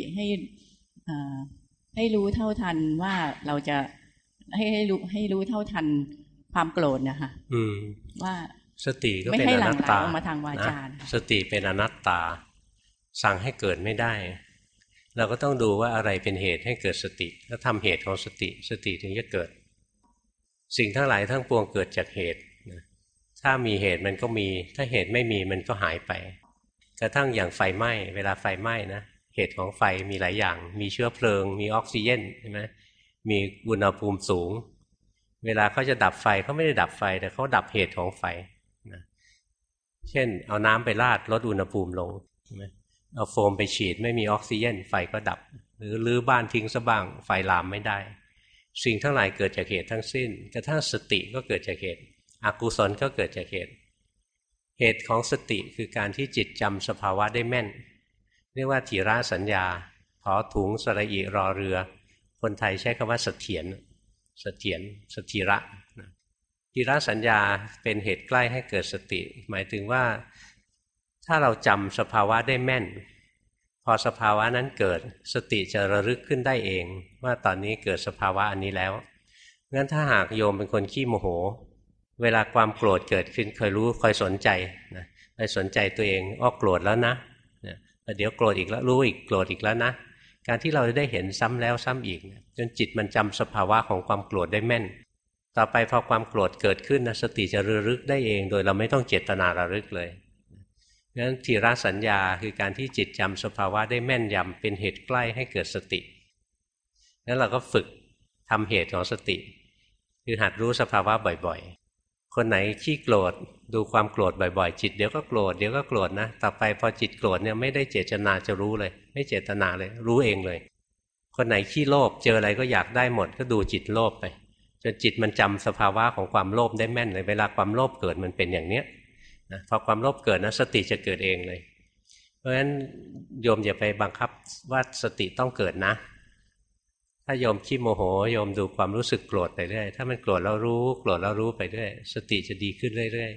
ให้รู้เท่าทันว่าเราจะให้รู้เท่าทันความโกรธนะคะว่าสติก็เป็นอนัตตามาทางวาจาสติเป็นอนัตตาสั่งให้เกิดไม่ได้เราก็ต้องดูว่าอะไรเป็นเหตุให้เกิดสติแล้วทำเหตุของสติถึงจะเกิดสิ่งทั้งหลายทั้งปวงเกิดจากเหตุถ้ามีเหตุมันก็มีถ้าเหตุไม่มีมันก็หายไปกระทั่งอย่างไฟไหม้เวลาไฟไหม้นะเหตุของไฟมีหลายอย่างมีเชื้อเพลิงมีออกซิเจนใช่ไหมมีอุณหภูมิสูงเวลาเขาจะดับไฟเขาไม่ได้ดับไฟแต่เขาดับเหตุของไฟนะเช่นเอาน้ำไปราดลดอุณหภูมิลงใช่ไหมเอาโฟมไปฉีดไม่มีออกซิเจนไฟก็ดับหรือรื้อบ้านทิ้งซะบ้างไฟลามไม่ได้สิ่งทั้งหลายเกิดจากเหตุทั้งสิ้นกระทั่งสติก็เกิดจากเหตุอกุศลก็เกิดจากเหตุของสติคือการที่จิตจำสภาวะได้แม่นเรียกว่าถีระสัญญาถอถุงสระอิรอเรือคนไทยใช้คำว่าเสถียรสถีระถีระสัญญาเป็นเหตุใกล้ให้เกิดสติหมายถึงว่าถ้าเราจำสภาวะได้แม่นพอสภาวะนั้นเกิดสติจะระลึกขึ้นได้เองว่าตอนนี้เกิดสภาวะอันนี้แล้วงั้นถ้าหากโยมเป็นคนขี้โมโหเวลาความโกรธเกิดขึ้นคอยรู้คอยสนใจนะคอยสนใจตัวเองอ้อโกรธแล้วนะเดี๋ยวโกรธอีกแล้วรู้อีกโกรธอีกแล้วนะการที่เราได้เห็นซ้ำแล้วซ้ำอีกจนจิตมันจำสภาวะของความโกรธได้แม่นต่อไปพอความโกรธเกิดขึ้นนะสติจะระลึกได้เองโดยเราไม่ต้องเจตนาระลึกเลยงั้นทีระสัญญาคือการที่จิตจำสภาวะได้แม่นยำเป็นเหตุใกล้ให้เกิดสติแล้วเราก็ฝึกทำเหตุของสติคือหัดรู้สภาวะบ่อยๆคนไหนขี้โกรธดูความโกรธบ่อยๆจิตเดี๋ยวก็โกรธเดี๋ยวก็โกรธนะต่อไปพอจิตโกรธเนี่ยไม่ได้เจตนาจะรู้เลยไม่เจตนาเลยรู้เองเลยคนไหนขี้โลภเจออะไรก็อยากได้หมดก็ดูจิตโลภไปจนจิตมันจำสภาวะของความโลภได้แม่นเลยเวลาความโลภเกิดมันเป็นอย่างเนี้ยนะพอความโลภเกิดนะสติจะเกิดเองเลยเพราะฉะนั้นโยมอย่าไปบังคับว่าสติต้องเกิดนะถ้าโยมขี้โมโหโยมดูความรู้สึกโกรธไปเรื่อยถ้ามันโกรธแล้วรู้โกรธแล้วรู้ไปเรื่อยสติจะดีขึ้นเรื่อย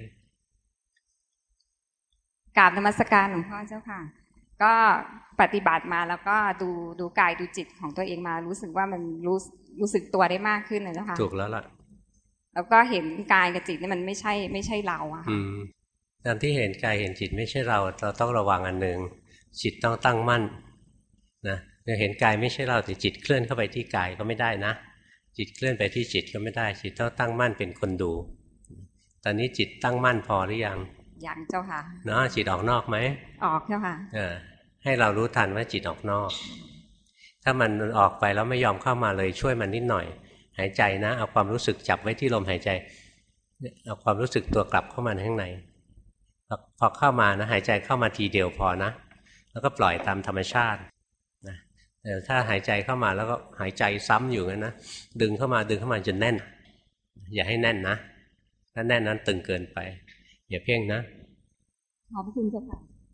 ๆกราบนมัสการหลวงพ่อเจ้าค่ะก็ปฏิบัติมาแล้วก็ดูกายดูจิตของตัวเองมารู้สึกว่ามันรู้สึกตัวได้มากขึ้นเลยเจ้าค่ะถูกแล้วล่ะแล้วก็เห็นกายกับจิตนี่มันไม่ใช่เราอะค่ะการที่เห็นกายเห็นจิตไม่ใช่เราต้องระวังอันหนึ่งจิตต้องตั้งมั่นนะเห็นกายไม่ใช่เราแต่จิตเคลื่อนเข้าไปที่กายก็ไม่ได้นะจิตเคลื่อนไปที่จิตก็ไม่ได้จิตต้องตั้งมั่นเป็นคนดูตอนนี้จิตตั้งมั่นพอหรือยังยังเจ้าค่ะเนาะจิตออกนอกไหมออกเจ้าค่ะให้เรารู้ทันว่าจิตออกนอกถ้ามันออกไปแล้วไม่ยอมเข้ามาเลยช่วยมันนิดหน่อยหายใจนะเอาความรู้สึกจับไว้ที่ลมหายใจเอาความรู้สึกตัวกลับเข้ามาข้างในพอเข้ามานะหายใจเข้ามาทีเดียวพอนะแล้วก็ปล่อยตามธรรมชาตินะแต่ถ้าหายใจเข้ามาแล้วก็หายใจซ้ำอยู่งั้นนะดึงเข้ามาจนแน่นอย่าให้แน่นนะถ้าแน่นนั้นตึงเกินไปอย่าเพ่งนะขอบคุณเจ้าค่ะ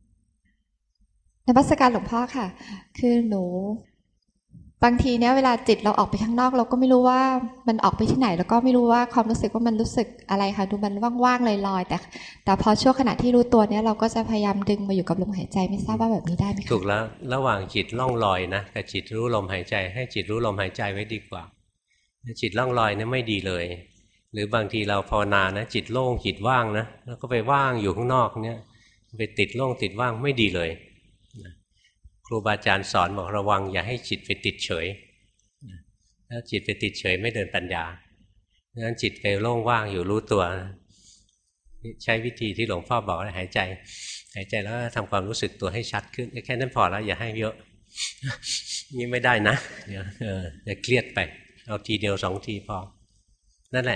นมัสการหลวงพ่อค่ะคือหนูบางทีเนี้ยเวลาจิตเราออกไปข้างนอกเราก็ไม่รู้ว่ามันออกไปที่ไหนแล้วก็ไม่รู้ว่าความรู้สึกว่ามันรู้สึกอะไรค่ะดูมันว่างๆลอยๆแต่พอช่วงขณะที่รู้ตัวเนี้ยเราก็จะพยายามดึงมาอยู่กับลมหายใจไม่ทราบว่าแบบนี้ได้ไหมคะถูกแล้วระหว่างจิตล่องลอยนะกับจิตรู้ลมหายใจให้จิตรู้ลมหายใจไว้ดีกว่าจิตล่องลอยเนี่ยไม่ดีเลยหรือบางทีเราภาวนานะจิตโล่งจิตว่างนะแล้วก็ไปว่างอยู่ข้างนอกเนี่ยไปติดโล่งติดว่างไม่ดีเลยครูบาอาจารย์สอนบอกระวังอย่าให้จิตไปติดเฉยถ้าจิตไปติดเฉยไม่เดินปัญญาดังนั้นจิตไปโล่งว่างอยู่รู้ตัวใช้วิธีที่หลวงพ่อบอกหายใจหายใจแล้วทำความรู้สึกตัวให้ชัดขึ้นแค่นั้นพอแล้วอย่าให้เยอะนี่ไม่ได้นะเดี๋ยวเครียดไปเอาทีเดียว2 ทีพอนั่นแหละ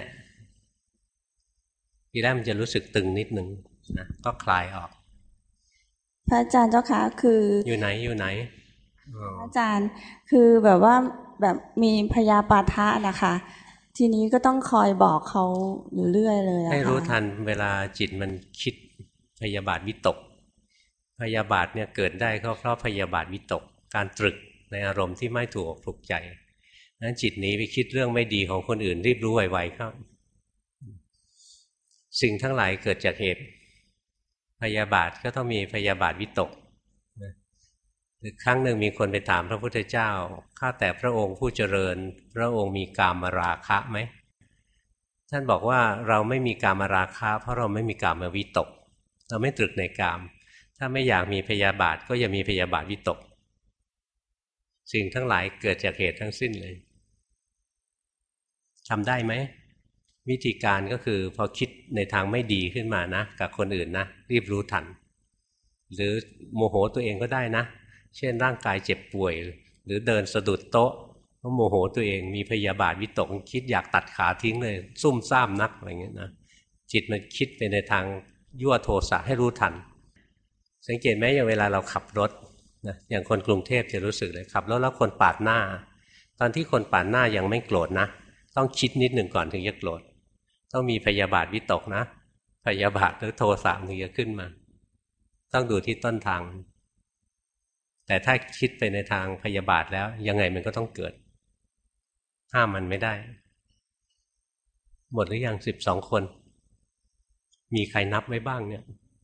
ทีแรกมันจะรู้สึกตึงนิดนึงนะก็คลายออกพระอาจารย์เจ้าค่ะคืออยู่ไหนอาจารย์คือแบบว่าแบบมีพยาปาทะนะคะทีนี้ก็ต้องคอยบอกเขาอยู่เรื่อยเลยให้รู้ทันเวลาจิตมันคิดพยาบาทวิตกพยาบาทเนี่ยเกิดได้ก็เพราะพยาบาทวิตกการตรึกในอารมณ์ที่ไม่ถูกอกถูกใจนั้นจิตหนีไปคิดเรื่องไม่ดีของคนอื่นรีบรู้ไวๆครับสิ่งทั้งหลายเกิดจากเหตุพยาบาทก็ต้องมีพยาบาทวิตกครั้งหนึ่งมีคนไปถามพระพุทธเจ้าข้าแต่พระองค์ผู้เจริญพระองค์มีกามราคะไหมท่านบอกว่าเราไม่มีกามราคะเพราะเราไม่มีกามวิตกเราไม่ตรึกในกามถ้าไม่อยากมีพยาบาทก็อย่ามีพยาบาทวิตกสิ่งทั้งหลายเกิดจากเหตุทั้งสิ้นเลยทำได้ไหมวิธีการก็คือพอคิดในทางไม่ดีขึ้นมานะกับคนอื่นนะรีบรู้ทันหรือโมโหตัวเองก็ได้นะเช่นร่างกายเจ็บป่วยหรือเดินสะดุดโต๊ะก็โมโหตัวเองมีพยาบาทวิตกคิดอยากตัดขาทิ้งเลยซุ่มซ่ามนักอะไรเงี้ยนะจิตมันคิดไปในทางยั่วโทสะให้รู้ทันสังเกตไหมอย่างเวลาเราขับรถนะอย่างคนกรุงเทพจะรู้สึกเลยขับรถแล้วคนปาดหน้าตอนที่คนปาดหน้ายังไม่โกรธนะต้องคิดนิดหนึ่งก่อนถึงจะโกรธต้องมีพยาบาทวิตกนะพยาบาทหรือโทสะถึงจะขึ้นมาต้องดูที่ต้นทางแต่ถ้าคิดไปในทางพยาบาทแล้วยังไงมันก็ต้องเกิดห้ามมันไม่ได้หมดหรือยัง12 คนมีใครนับไว้บ้างเนี่ย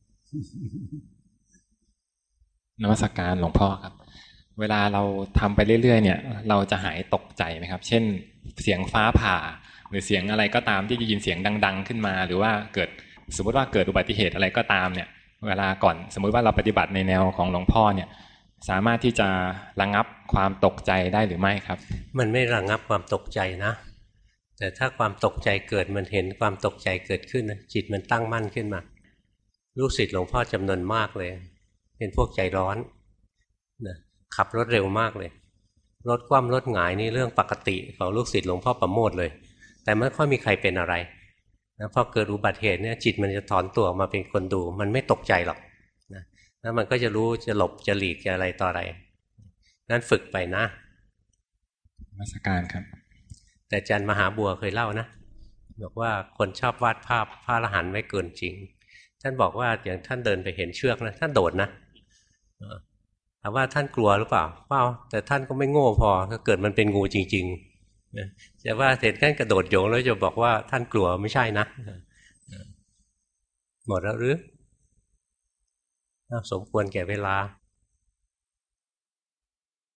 นมัสการหลวงพ่อครับเวลาเราทำไปเรื่อยๆเนี่ยเราจะหายตกใจไหมครับเช่นเสียงฟ้าผ่าหรือเสียงอะไรก็ตามที่จะยินเสียงดังๆขึ้นมาหรือว่าเกิดสมมติว่าเกิดอุบัติเหตุอะไรก็ตามเนี่ยเวลาก่อนสมมุติว่าเราปฏิบัติในแนวของหลวงพ่อเนี่ยสามารถที่จะระงับความตกใจได้หรือไม่ครับมันไม่ระงับความตกใจนะแต่ถ้าความตกใจเกิดมันเห็นความตกใจเกิดขึ้นนะจิตมันตั้งมั่นขึ้นมาลูกศิษย์หลวงพ่อจำนวนมากเลยเป็นพวกใจร้อนนะขับรถเร็วมากเลยรถคว่ำรถหงายนี่เรื่องปกติของลูกศิษย์หลวงพ่อประโมทเลยแต่ไม่ค่อยมีใครเป็นอะไรนะพอเกิดอุบัติเหตุเนี่ยจิตมันจะถอนตัวออกมาเป็นคนดูมันไม่ตกใจหรอกนะแล้วมันก็จะรู้จะหลบจะหลีกจะอะไรต่ออะไรนั้นฝึกไปนะนมัสการครับแต่อาจารย์มหาบัวเคยเล่านะบอกว่าคนชอบวาดภาพพระอรหันต์ไว้เกินจริงท่านบอกว่าอย่างท่านเดินไปเห็นเชือกนะท่านโดดนะถามว่าท่านกลัวหรือเปล่าเปล่าแต่ท่านก็ไม่โง่พอถ้าเกิดมันเป็นงูจริงๆนะแต่ว่าเสร็จท่านกระโดดโยงแล้วจะบอกว่าท่านกลัวไม่ใช่นะหมดแล้วหรือสมควรแก่เวลา